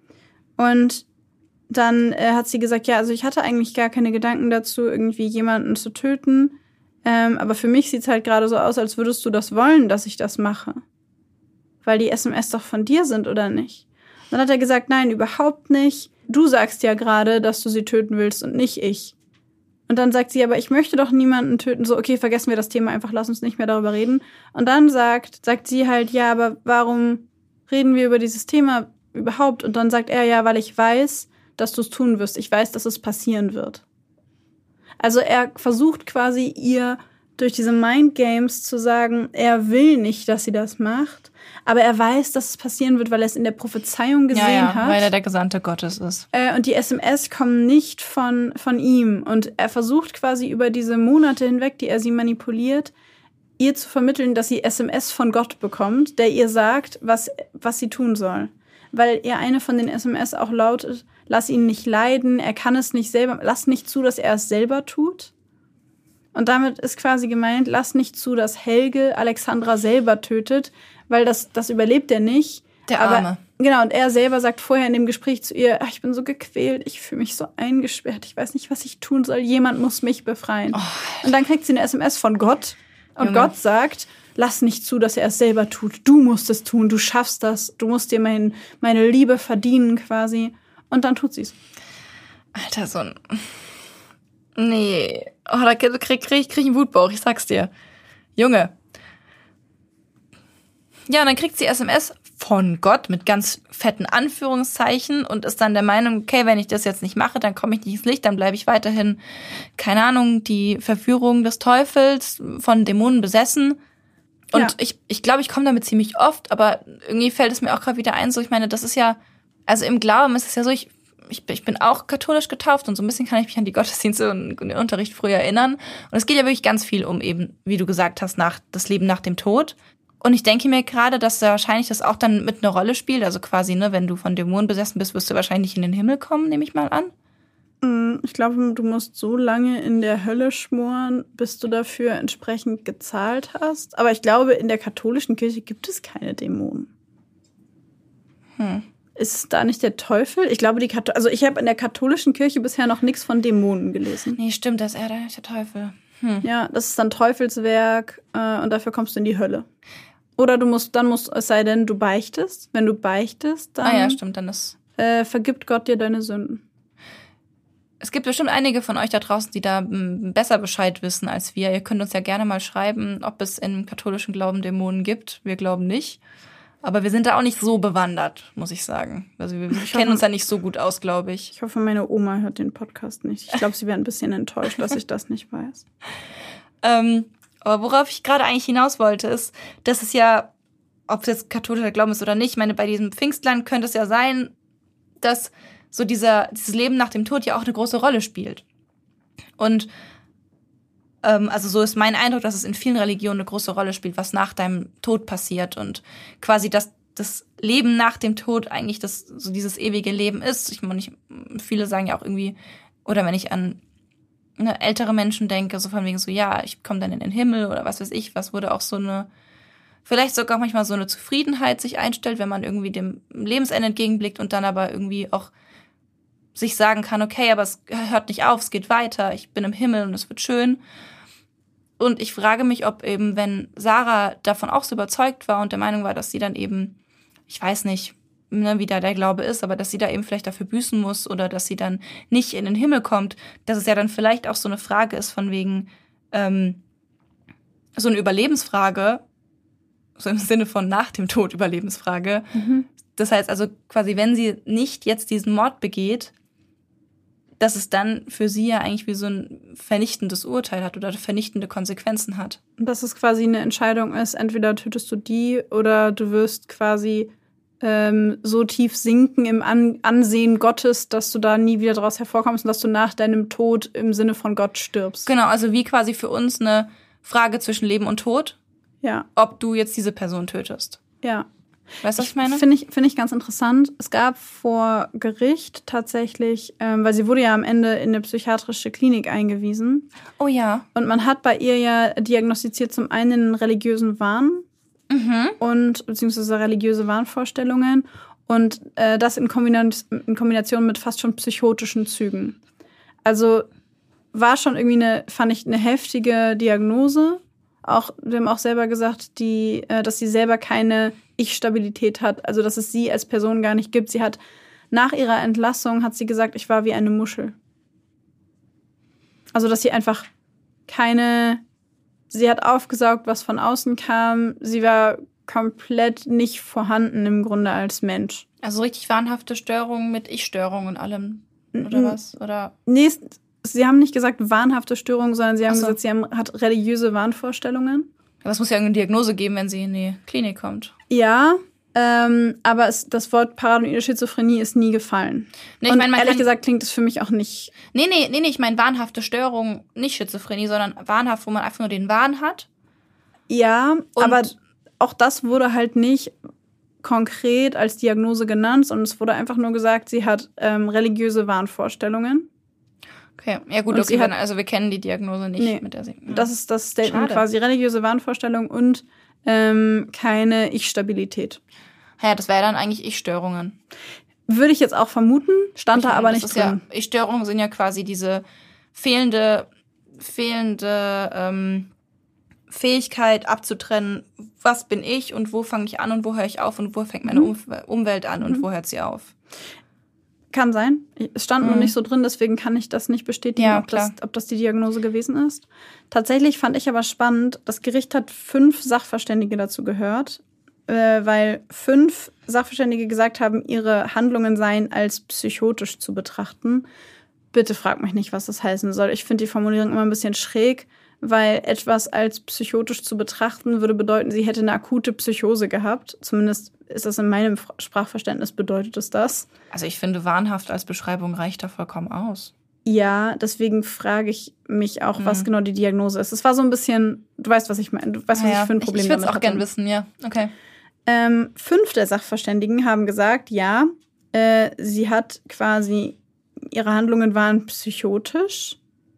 Und dann äh, hat sie gesagt, ja, also ich hatte eigentlich gar keine Gedanken dazu, irgendwie jemanden zu töten. Ähm, aber für mich sieht's halt gerade so aus, als würdest du das wollen, dass ich das mache. Weil die S M S doch von dir sind, oder nicht? Dann hat er gesagt, nein, überhaupt nicht. Du sagst ja gerade, dass du sie töten willst und nicht ich. Und dann sagt sie, aber ich möchte doch niemanden töten. So, okay, vergessen wir das Thema einfach, lass uns nicht mehr darüber reden. Und dann sagt, sagt sie halt, ja, aber warum reden wir über dieses Thema überhaupt? Und dann sagt er, ja, weil ich weiß, dass du es tun wirst. Ich weiß, dass es passieren wird. Also er versucht quasi ihr durch diese Mindgames zu sagen, er will nicht, dass sie das macht, aber er weiß, dass es passieren wird, weil er es in der Prophezeiung gesehen ja, ja, hat. Weil er der Gesandte Gottes ist. Äh, und die S M S kommen nicht von, von ihm. Und er versucht quasi über diese Monate hinweg, die er sie manipuliert, ihr zu vermitteln, dass sie S M S von Gott bekommt, der ihr sagt, was, was sie tun soll. Weil ihr eine von den S M S auch lautet, lass ihn nicht leiden, er kann es nicht selber, lass nicht zu, dass er es selber tut. Und damit ist quasi gemeint, lass nicht zu, dass Helge Alexandra selber tötet, weil das, das überlebt er nicht. Der Arme. Aber, genau, und er selber sagt vorher in dem Gespräch zu ihr, ach, ich bin so gequält, ich fühle mich so eingesperrt, ich weiß nicht, was ich tun soll, jemand muss mich befreien. Oh. Und dann kriegt sie eine S M S von Gott und Junge. Gott sagt, lass nicht zu, dass er es selber tut, du musst es tun, du schaffst das, du musst dir mein, meine Liebe verdienen quasi. Und dann tut sie es. Alter, so ein... Nee. Oh, da krieg, krieg, krieg ich einen Wutbauch, ich sag's dir. Junge. Ja, und dann kriegt sie S M S von Gott mit ganz fetten Anführungszeichen und ist dann der Meinung, okay, wenn ich das jetzt nicht mache, dann komme ich nicht ins Licht, dann bleibe ich weiterhin, keine Ahnung, die Verführung des Teufels, von Dämonen besessen. Und ja. ich ich glaube, ich komme damit ziemlich oft, aber irgendwie fällt es mir auch gerade wieder ein, so, ich meine, das ist ja, also im Glauben ist es ja so, ich Ich, ich bin auch katholisch getauft und so ein bisschen kann ich mich an die Gottesdienste und den Unterricht früher erinnern. Und es geht ja wirklich ganz viel um eben, wie du gesagt hast, nach das Leben nach dem Tod. Und ich denke mir gerade, dass da wahrscheinlich das auch dann mit einer Rolle spielt. Also quasi, ne, wenn du von Dämonen besessen bist, wirst du wahrscheinlich in den Himmel kommen, nehme ich mal an. Ich glaube, du musst so lange in der Hölle schmoren, bis du dafür entsprechend gezahlt hast. Aber ich glaube, in der katholischen Kirche gibt es keine Dämonen. Hm. Ist es da nicht der Teufel? Ich glaube, die Kath- also ich habe in der katholischen Kirche bisher noch nichts von Dämonen gelesen. Nee, stimmt, das ist eher der, der Teufel. Hm. Ja, das ist dann Teufelswerk äh, und dafür kommst du in die Hölle. Oder du musst, dann musst, es sei denn, du beichtest. Wenn du beichtest, dann ah, ja, stimmt, dann ist äh, vergibt Gott dir deine Sünden. Es gibt bestimmt einige von euch da draußen, die da m, besser Bescheid wissen als wir. Ihr könnt uns ja gerne mal schreiben, ob es im katholischen Glauben Dämonen gibt. Wir glauben nicht. Aber wir sind da auch nicht so bewandert, muss ich sagen. Also wir ich kennen hoffe, uns da nicht so gut aus, glaube ich. Ich hoffe, meine Oma hört den Podcast nicht. Ich glaube, sie wäre ein bisschen enttäuscht, dass ich das nicht weiß. ähm, aber worauf ich gerade eigentlich hinaus wollte, ist, dass es ja, ob es jetzt katholischer Glauben ist oder nicht, ich meine, bei diesem Pfingstland könnte es ja sein, dass so dieser dieses Leben nach dem Tod ja auch eine große Rolle spielt. Und also so ist mein Eindruck, dass es in vielen Religionen eine große Rolle spielt, was nach deinem Tod passiert und quasi das, das Leben nach dem Tod eigentlich das, so dieses ewige Leben ist. Ich meine, ich, viele sagen ja auch irgendwie, oder wenn ich an ne, ältere Menschen denke, so von wegen so, ja, ich komme dann in den Himmel oder was weiß ich, was wurde auch so eine, vielleicht sogar manchmal so eine Zufriedenheit sich einstellt, wenn man irgendwie dem Lebensende entgegenblickt und dann aber irgendwie auch sich sagen kann, okay, aber es hört nicht auf, es geht weiter, ich bin im Himmel und es wird schön. Und ich frage mich, ob eben, wenn Sarah davon auch so überzeugt war und der Meinung war, dass sie dann eben, ich weiß nicht, ne, wie da der Glaube ist, aber dass sie da eben vielleicht dafür büßen muss oder dass sie dann nicht in den Himmel kommt, dass es ja dann vielleicht auch so eine Frage ist von wegen, ähm, so eine Überlebensfrage, so im Sinne von nach dem Tod Überlebensfrage. Mhm. Das heißt also quasi, wenn sie nicht jetzt diesen Mord begeht, dass es dann für sie ja eigentlich wie so ein vernichtendes Urteil hat oder vernichtende Konsequenzen hat. Dass es quasi eine Entscheidung ist, entweder tötest du die oder du wirst quasi ähm, so tief sinken im An- Ansehen Gottes, dass du da nie wieder draus hervorkommst und dass du nach deinem Tod im Sinne von Gott stirbst. Genau, also wie quasi für uns eine Frage zwischen Leben und Tod, ja. ob du jetzt diese Person tötest. Ja. Weißt du, was ich meine? Finde ich, find ich ganz interessant. Es gab vor Gericht tatsächlich, ähm, weil sie wurde ja am Ende in eine psychiatrische Klinik eingewiesen. Oh ja. Und man hat bei ihr ja diagnostiziert zum einen einen religiösen Wahn Mhm. und beziehungsweise religiöse Wahnvorstellungen und äh, das in, Kombina- in Kombination mit fast schon psychotischen Zügen. Also war schon irgendwie eine, fand ich, eine heftige Diagnose. Auch, wir haben auch selber gesagt, die, äh, dass sie selber keine Ich-Stabilität hat, also dass es sie als Person gar nicht gibt. Sie hat nach ihrer Entlassung, hat sie gesagt, ich war wie eine Muschel. Also dass sie einfach keine, sie hat aufgesaugt, was von außen kam. Sie war komplett nicht vorhanden im Grunde als Mensch. Also richtig wahnhafte Störungen mit Ich-Störungen und allem, oder Mhm. was? Oder? Nee, sie haben nicht gesagt wahnhafte Störungen, sondern sie haben Ach so. gesagt, sie haben, hat religiöse Wahnvorstellungen. Aber es muss ja irgendeine Diagnose geben, wenn sie in die Klinik kommt. Ja, ähm, aber es, das Wort paranoide Schizophrenie ist nie gefallen. Nee, ich Und mein, man ehrlich kann- gesagt klingt es für mich auch nicht. Nee, nee, nee, nee, ich meine wahnhafte Störung, nicht Schizophrenie, sondern wahnhaft, wo man einfach nur den Wahn hat. Ja, Und- aber auch das wurde halt nicht konkret als Diagnose genannt, sondern es wurde einfach nur gesagt, sie hat ähm, religiöse Wahnvorstellungen. Okay, ja gut, Und okay, sie hat- dann, also wir kennen die Diagnose nicht Nee, mit der sie. Das ist das Statement Schade. quasi, religiöse Wahnvorstellung und ähm, keine Ich-Stabilität. Ja, das wäre dann eigentlich Ich-Störungen. Würde ich jetzt auch vermuten, stand da Ich meine, aber das nicht ist drin. Ja, Ich-Störungen sind ja quasi diese fehlende, fehlende ähm, Fähigkeit abzutrennen, was bin ich und wo fange ich an und wo höre ich auf und wo fängt meine Mhm. Umf- Umwelt an und wo hört sie auf. Kann sein. Es stand nur Mhm. nicht so drin, deswegen kann ich das nicht bestätigen, Ja, ob, das, klar. ob das die Diagnose gewesen ist. Tatsächlich fand ich aber spannend, das Gericht hat fünf Sachverständige dazu gehört, äh, weil fünf Sachverständige gesagt haben, ihre Handlungen seien als psychotisch zu betrachten. Bitte frag mich nicht, was das heißen soll. Ich finde die Formulierung immer ein bisschen schräg, weil etwas als psychotisch zu betrachten würde bedeuten, sie hätte eine akute Psychose gehabt. Zumindest ist das in meinem Sprachverständnis, bedeutet es das. Also ich finde, wahnhaft als Beschreibung reicht da vollkommen aus. Ja, deswegen frage ich mich auch, Mhm. was genau die Diagnose ist. Es war so ein bisschen, du weißt, was ich meine, du weißt, was Ja, ich für ein Problem ich würde es damit auch hatte. gern wissen, ja. Okay. Ähm, fünf der Sachverständigen haben gesagt, ja, äh, sie hat quasi, ihre Handlungen waren psychotisch.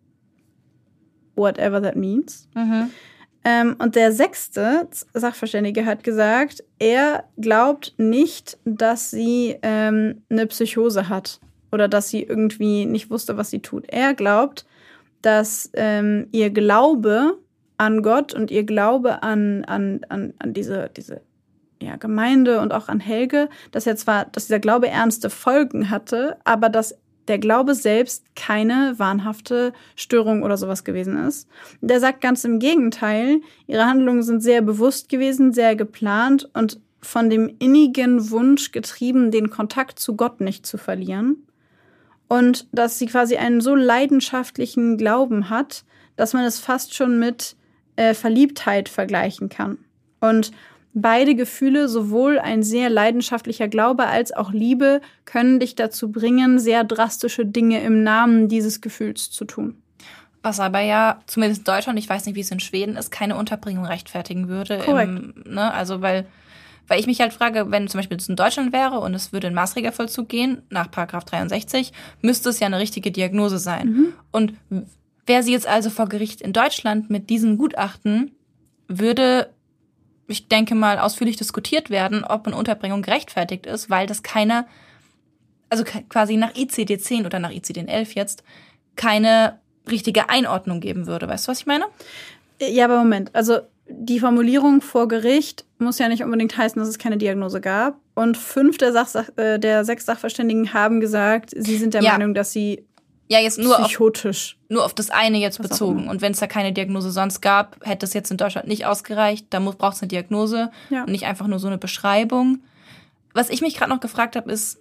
Whatever that means. Mhm. Ähm, und der sechste Sachverständige hat gesagt, er glaubt nicht, dass sie ähm, eine Psychose hat oder dass sie irgendwie nicht wusste, was sie tut. Er glaubt, dass ähm, ihr Glaube an Gott und ihr Glaube an, an, an, an diese, diese ja, Gemeinde und auch an Helge, dass er zwar, dass dieser Glaube ernste Folgen hatte, aber dass der Glaube selbst keine wahnhafte Störung oder sowas gewesen ist. Der sagt ganz im Gegenteil, ihre Handlungen sind sehr bewusst gewesen, sehr geplant und von dem innigen Wunsch getrieben, den Kontakt zu Gott nicht zu verlieren. Und dass sie quasi einen so leidenschaftlichen Glauben hat, dass man es fast schon mit äh, Verliebtheit vergleichen kann. Und beide Gefühle, sowohl ein sehr leidenschaftlicher Glaube als auch Liebe, können dich dazu bringen, sehr drastische Dinge im Namen dieses Gefühls zu tun. Was aber ja, zumindest in Deutschland, ich weiß nicht, wie es in Schweden ist, keine Unterbringung rechtfertigen würde. Korrekt. Im, ne, also weil, weil ich mich halt frage, wenn zum Beispiel es in Deutschland wäre und es würde in Maßregelvollzug gehen, nach Paragraph dreiundsechzig, müsste es ja eine richtige Diagnose sein. Mhm. Und wäre sie jetzt also vor Gericht in Deutschland mit diesem Gutachten, würde, ich denke mal, ausführlich diskutiert werden, ob eine Unterbringung gerechtfertigt ist, weil das keine, also quasi nach I C D zehn oder nach I C D elf jetzt, keine richtige Einordnung geben würde. Weißt du, was ich meine? Ja, aber Moment. Also die Formulierung vor Gericht muss ja nicht unbedingt heißen, dass es keine Diagnose gab. Und fünf der, Sach- äh, der sechs Sachverständigen haben gesagt, sie sind der Ja. Meinung, dass sie Ja, jetzt nur psychotisch. Auf, nur auf das eine jetzt Was bezogen. Und wenn es da keine Diagnose sonst gab, hätte es jetzt in Deutschland nicht ausgereicht. Da braucht es eine Diagnose ja. und nicht einfach nur so eine Beschreibung. Was ich mich gerade noch gefragt habe, ist,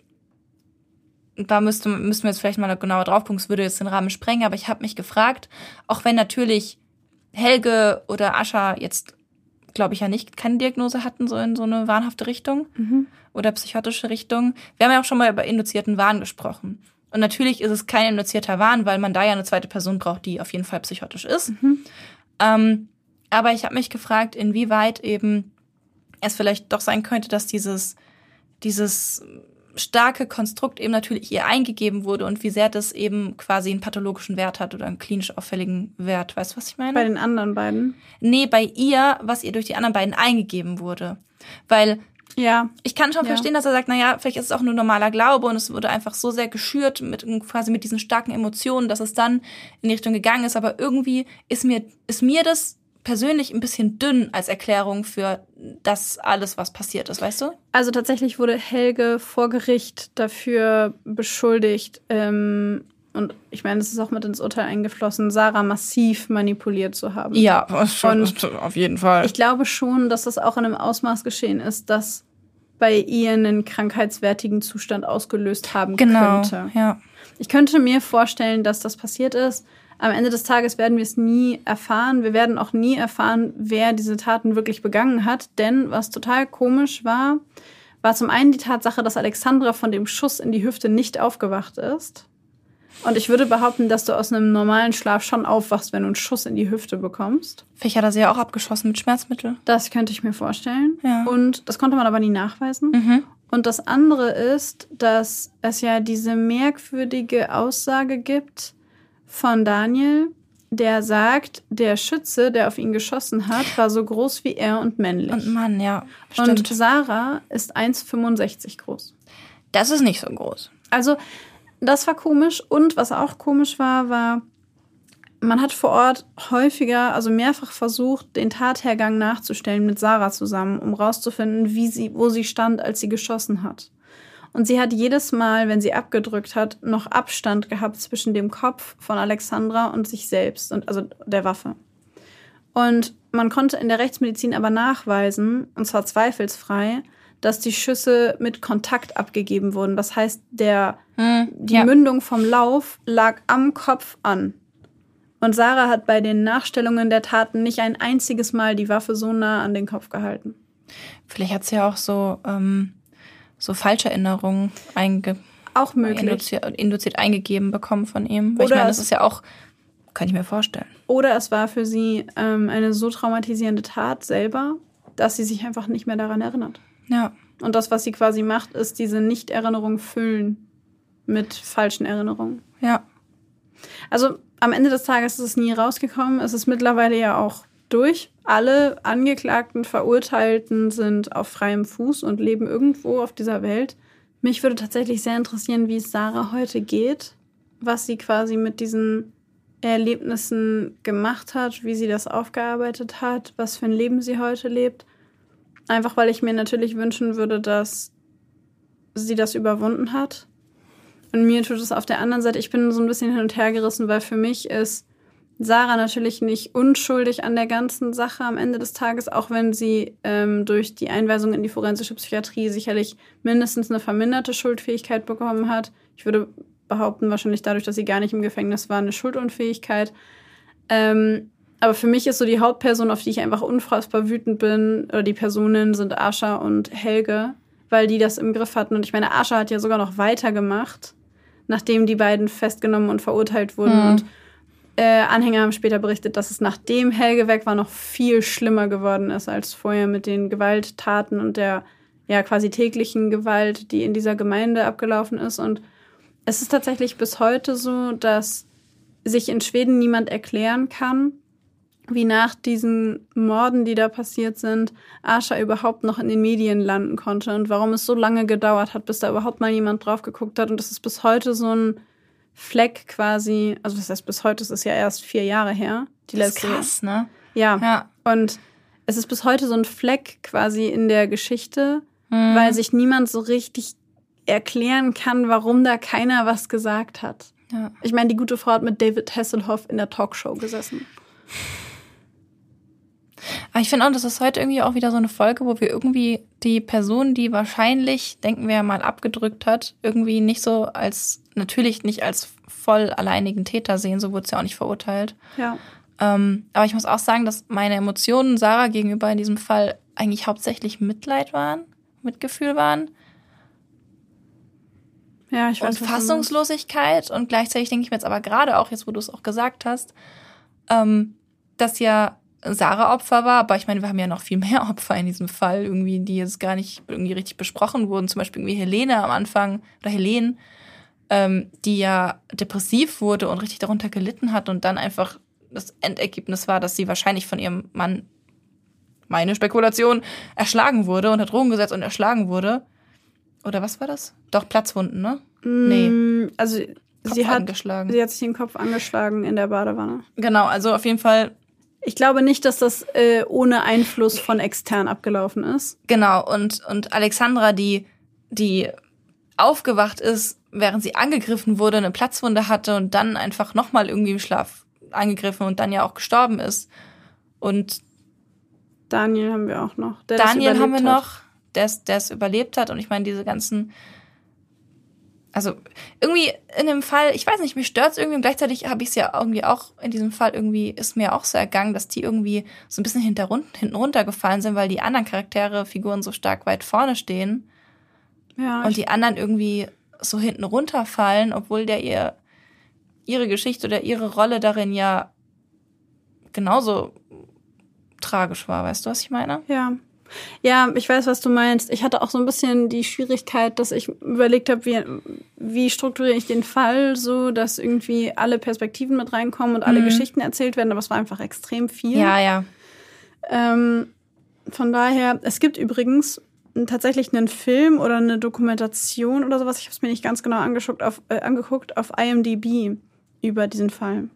da müsste, müssten wir jetzt vielleicht mal genauer drauf gucken, es würde jetzt den Rahmen sprengen, aber ich habe mich gefragt, auch wenn natürlich Helge oder Ascha jetzt, glaube ich ja nicht, keine Diagnose hatten, so in so eine wahnhafte Richtung mhm. oder psychotische Richtung. Wir haben ja auch schon mal über induzierten Wahn gesprochen. Und natürlich ist es kein induzierter Wahn, weil man da ja eine zweite Person braucht, die auf jeden Fall psychotisch ist. Mhm. Ähm, aber ich habe mich gefragt, inwieweit eben es vielleicht doch sein könnte, dass dieses, dieses starke Konstrukt eben natürlich ihr eingegeben wurde und wie sehr das eben quasi einen pathologischen Wert hat oder einen klinisch auffälligen Wert. Weißt du, was ich meine? Bei den anderen beiden? Nee, bei ihr, was ihr durch die anderen beiden eingegeben wurde. Weil ja. ich kann schon ja. verstehen, dass er sagt, naja, vielleicht ist es auch nur normaler Glaube und es wurde einfach so sehr geschürt mit quasi mit diesen starken Emotionen, dass es dann in die Richtung gegangen ist. Aber irgendwie ist mir, ist mir das persönlich ein bisschen dünn als Erklärung für das alles, was passiert ist, weißt du? Also tatsächlich wurde Helge vor Gericht dafür beschuldigt, ähm, und ich meine, es ist auch mit ins Urteil eingeflossen, Sarah massiv manipuliert zu haben. Ja, schon, und auf jeden Fall. Ich glaube schon, dass das auch in einem Ausmaß geschehen ist, dass bei ihr einen krankheitswertigen Zustand ausgelöst haben genau, könnte. Ja. Ich könnte mir vorstellen, dass das passiert ist. Am Ende des Tages werden wir es nie erfahren. Wir werden auch nie erfahren, wer diese Taten wirklich begangen hat. Denn was total komisch war, war zum einen die Tatsache, dass Alexandra von dem Schuss in die Hüfte nicht aufgewacht ist. Und ich würde behaupten, dass du aus einem normalen Schlaf schon aufwachst, wenn du einen Schuss in die Hüfte bekommst. Vielleicht hat er sie ja auch abgeschossen mit Schmerzmittel. Das könnte ich mir vorstellen. Ja. Und das konnte man aber nie nachweisen. Mhm. Und das andere ist, dass es ja diese merkwürdige Aussage gibt von Daniel, der sagt, der Schütze, der auf ihn geschossen hat, war so groß wie er und männlich. Und Mann, ja. Stimmt. Und Sarah ist eins Komma fünfundsechzig groß. Das ist nicht so groß. Also, das war komisch. Und was auch komisch war, war, man hat vor Ort häufiger, also mehrfach versucht, den Tathergang nachzustellen mit Sarah zusammen, um rauszufinden, wie sie, wo sie stand, als sie geschossen hat. Und sie hat jedes Mal, wenn sie abgedrückt hat, noch Abstand gehabt zwischen dem Kopf von Alexandra und sich selbst, und also der Waffe. Und man konnte in der Rechtsmedizin aber nachweisen, und zwar zweifelsfrei, dass die Schüsse mit Kontakt abgegeben wurden. Das heißt, der, hm, die ja. Mündung vom Lauf lag am Kopf an. Und Sarah hat bei den Nachstellungen der Taten nicht ein einziges Mal die Waffe so nah an den Kopf gehalten. Vielleicht hat sie ja auch so... Ähm so falsche Erinnerungen einge- auch möglich. Induziert, induziert eingegeben bekommen von ihm. Weil ich meine, das ist ja auch, kann ich mir vorstellen. Oder es war für sie ähm, eine so traumatisierende Tat selber, dass sie sich einfach nicht mehr daran erinnert. Ja. Und das, was sie quasi macht, ist diese Nicht-Erinnerung füllen mit falschen Erinnerungen. Ja. Also am Ende des Tages ist es nie rausgekommen. Es ist mittlerweile ja auch durch. Alle Angeklagten, Verurteilten sind auf freiem Fuß und leben irgendwo auf dieser Welt. Mich würde tatsächlich sehr interessieren, wie es Sarah heute geht, was sie quasi mit diesen Erlebnissen gemacht hat, wie sie das aufgearbeitet hat, was für ein Leben sie heute lebt. Einfach weil ich mir natürlich wünschen würde, dass sie das überwunden hat. Und mir tut es auf der anderen Seite, ich bin so ein bisschen hin und her gerissen, weil für mich ist Sarah natürlich nicht unschuldig an der ganzen Sache am Ende des Tages, auch wenn sie ähm, durch die Einweisung in die forensische Psychiatrie sicherlich mindestens eine verminderte Schuldfähigkeit bekommen hat. Ich würde behaupten, wahrscheinlich dadurch, dass sie gar nicht im Gefängnis war, eine Schuldunfähigkeit. Ähm, aber für mich ist so die Hauptperson, auf die ich einfach unfassbar wütend bin, oder die Personen sind Ascha und Helge, weil die das im Griff hatten. Und ich meine, Ascha hat ja sogar noch weitergemacht, nachdem die beiden festgenommen und verurteilt wurden. Mhm. Und Äh, Anhänger haben später berichtet, dass es nachdem Helge weg war, noch viel schlimmer geworden ist als vorher mit den Gewalttaten und der ja quasi täglichen Gewalt, die in dieser Gemeinde abgelaufen ist. Und es ist tatsächlich bis heute so, dass sich in Schweden niemand erklären kann, wie nach diesen Morden, die da passiert sind, Ascha überhaupt noch in den Medien landen konnte und warum es so lange gedauert hat, bis da überhaupt mal jemand drauf geguckt hat. Und das ist bis heute so ein Fleck quasi, also das heißt bis heute, es ist ja erst vier Jahre her. Die das ist krass, ne? Ja. ja, und es ist bis heute so ein Fleck quasi in der Geschichte, mhm. weil sich niemand so richtig erklären kann, warum da keiner was gesagt hat. Ja. Ich meine, die gute Frau hat mit David Hasselhoff in der Talkshow gesessen. Aber ich finde auch, das ist heute irgendwie auch wieder so eine Folge, wo wir irgendwie die Person, die wahrscheinlich, denken wir mal, abgedrückt hat, irgendwie nicht so als, natürlich nicht als voll alleinigen Täter sehen, so wurde es ja auch nicht verurteilt. Ja. Ähm, aber ich muss auch sagen, dass meine Emotionen Sarah gegenüber in diesem Fall eigentlich hauptsächlich Mitleid waren, Mitgefühl waren. Ja, ich weiß, und Fassungslosigkeit. Und gleichzeitig denke ich mir jetzt aber gerade auch, jetzt wo du es auch gesagt hast, ähm, dass ja Sarah Opfer war, aber ich meine, wir haben ja noch viel mehr Opfer in diesem Fall, irgendwie, die jetzt gar nicht irgendwie richtig besprochen wurden. Zum Beispiel irgendwie Helene am Anfang, oder Helene, ähm, die ja depressiv wurde und richtig darunter gelitten hat und dann einfach das Endergebnis war, dass sie wahrscheinlich von ihrem Mann, meine Spekulation, erschlagen wurde, unter Drogen gesetzt und erschlagen wurde. Oder was war das? Doch, Platzwunden, ne? Mm, nee. Also Kopf sie hat, angeschlagen. sie hat sich den Kopf angeschlagen in der Badewanne. Genau, also auf jeden Fall. Ich glaube nicht, dass das äh, ohne Einfluss von extern abgelaufen ist. Genau, und, und Alexandra, die, die aufgewacht ist, während sie angegriffen wurde, eine Platzwunde hatte und dann einfach nochmal irgendwie im Schlaf angegriffen und dann ja auch gestorben ist. Und Daniel haben wir auch noch. Der Daniel haben wir hat. noch, der es überlebt hat. Und ich meine, diese ganzen, also irgendwie in dem Fall, ich weiß nicht, mich stört es irgendwie und gleichzeitig habe ich es ja irgendwie auch in diesem Fall irgendwie, ist mir auch so ergangen, dass die irgendwie so ein bisschen hinter, hinten runtergefallen sind, weil die anderen Charaktere, Figuren so stark weit vorne stehen. Ja, und die anderen irgendwie so hinten runterfallen, obwohl der ihr ihre Geschichte oder ihre Rolle darin ja genauso tragisch war. Weißt du, was ich meine? Ja. Ja, ich weiß, was du meinst. Ich hatte auch so ein bisschen die Schwierigkeit, dass ich überlegt habe, wie, wie strukturiere ich den Fall so, dass irgendwie alle Perspektiven mit reinkommen und alle mhm. Geschichten erzählt werden, aber es war einfach extrem viel. Ja, ja. Ähm, von daher, es gibt übrigens tatsächlich einen Film oder eine Dokumentation oder sowas, ich habe es mir nicht ganz genau angeguckt auf, äh, angeguckt, auf I M D B über diesen Fall.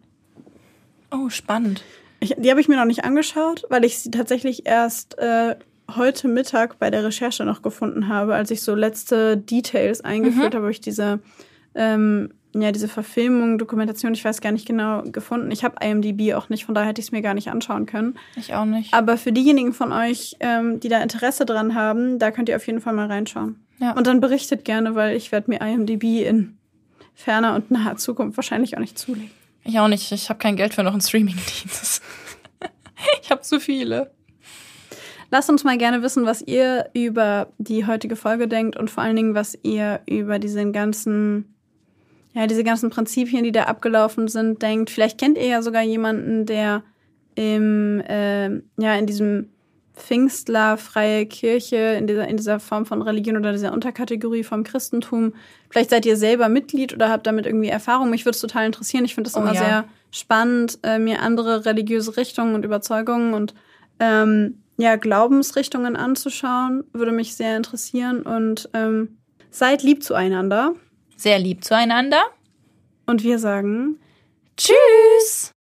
Oh, spannend. Ich, die habe ich mir noch nicht angeschaut, weil ich sie tatsächlich erst äh, heute Mittag bei der Recherche noch gefunden habe, als ich so letzte Details eingeführt mhm. habe, habe ich diese, ähm, ja, diese Verfilmung, Dokumentation, ich weiß gar nicht genau, gefunden. Ich habe I M D B auch nicht, von daher hätte ich es mir gar nicht anschauen können. Ich auch nicht. Aber für diejenigen von euch, ähm, die da Interesse dran haben, da könnt ihr auf jeden Fall mal reinschauen. Ja. Und dann berichtet gerne, weil ich werde mir I M D B in ferner und naher Zukunft wahrscheinlich auch nicht zulegen. Ich auch nicht. Ich habe kein Geld für noch einen Streaming-Dienst. Ich habe zu viele. Lasst uns mal gerne wissen, was ihr über die heutige Folge denkt und vor allen Dingen, was ihr über diesen ganzen, ja, diese ganzen Prinzipien, die da abgelaufen sind, denkt. Vielleicht kennt ihr ja sogar jemanden, der im, äh, ja, in diesem Pfingstler, freie Kirche, in dieser, in dieser Form von Religion oder dieser Unterkategorie vom Christentum. Vielleicht seid ihr selber Mitglied oder habt damit irgendwie Erfahrung. Mich würde es total interessieren. Ich finde es oh, immer ja. sehr spannend, äh, mir andere religiöse Richtungen und Überzeugungen und ähm, ja, Glaubensrichtungen anzuschauen. Würde mich sehr interessieren. Und ähm, seid lieb zueinander. Sehr lieb zueinander. Und wir sagen Tschüss!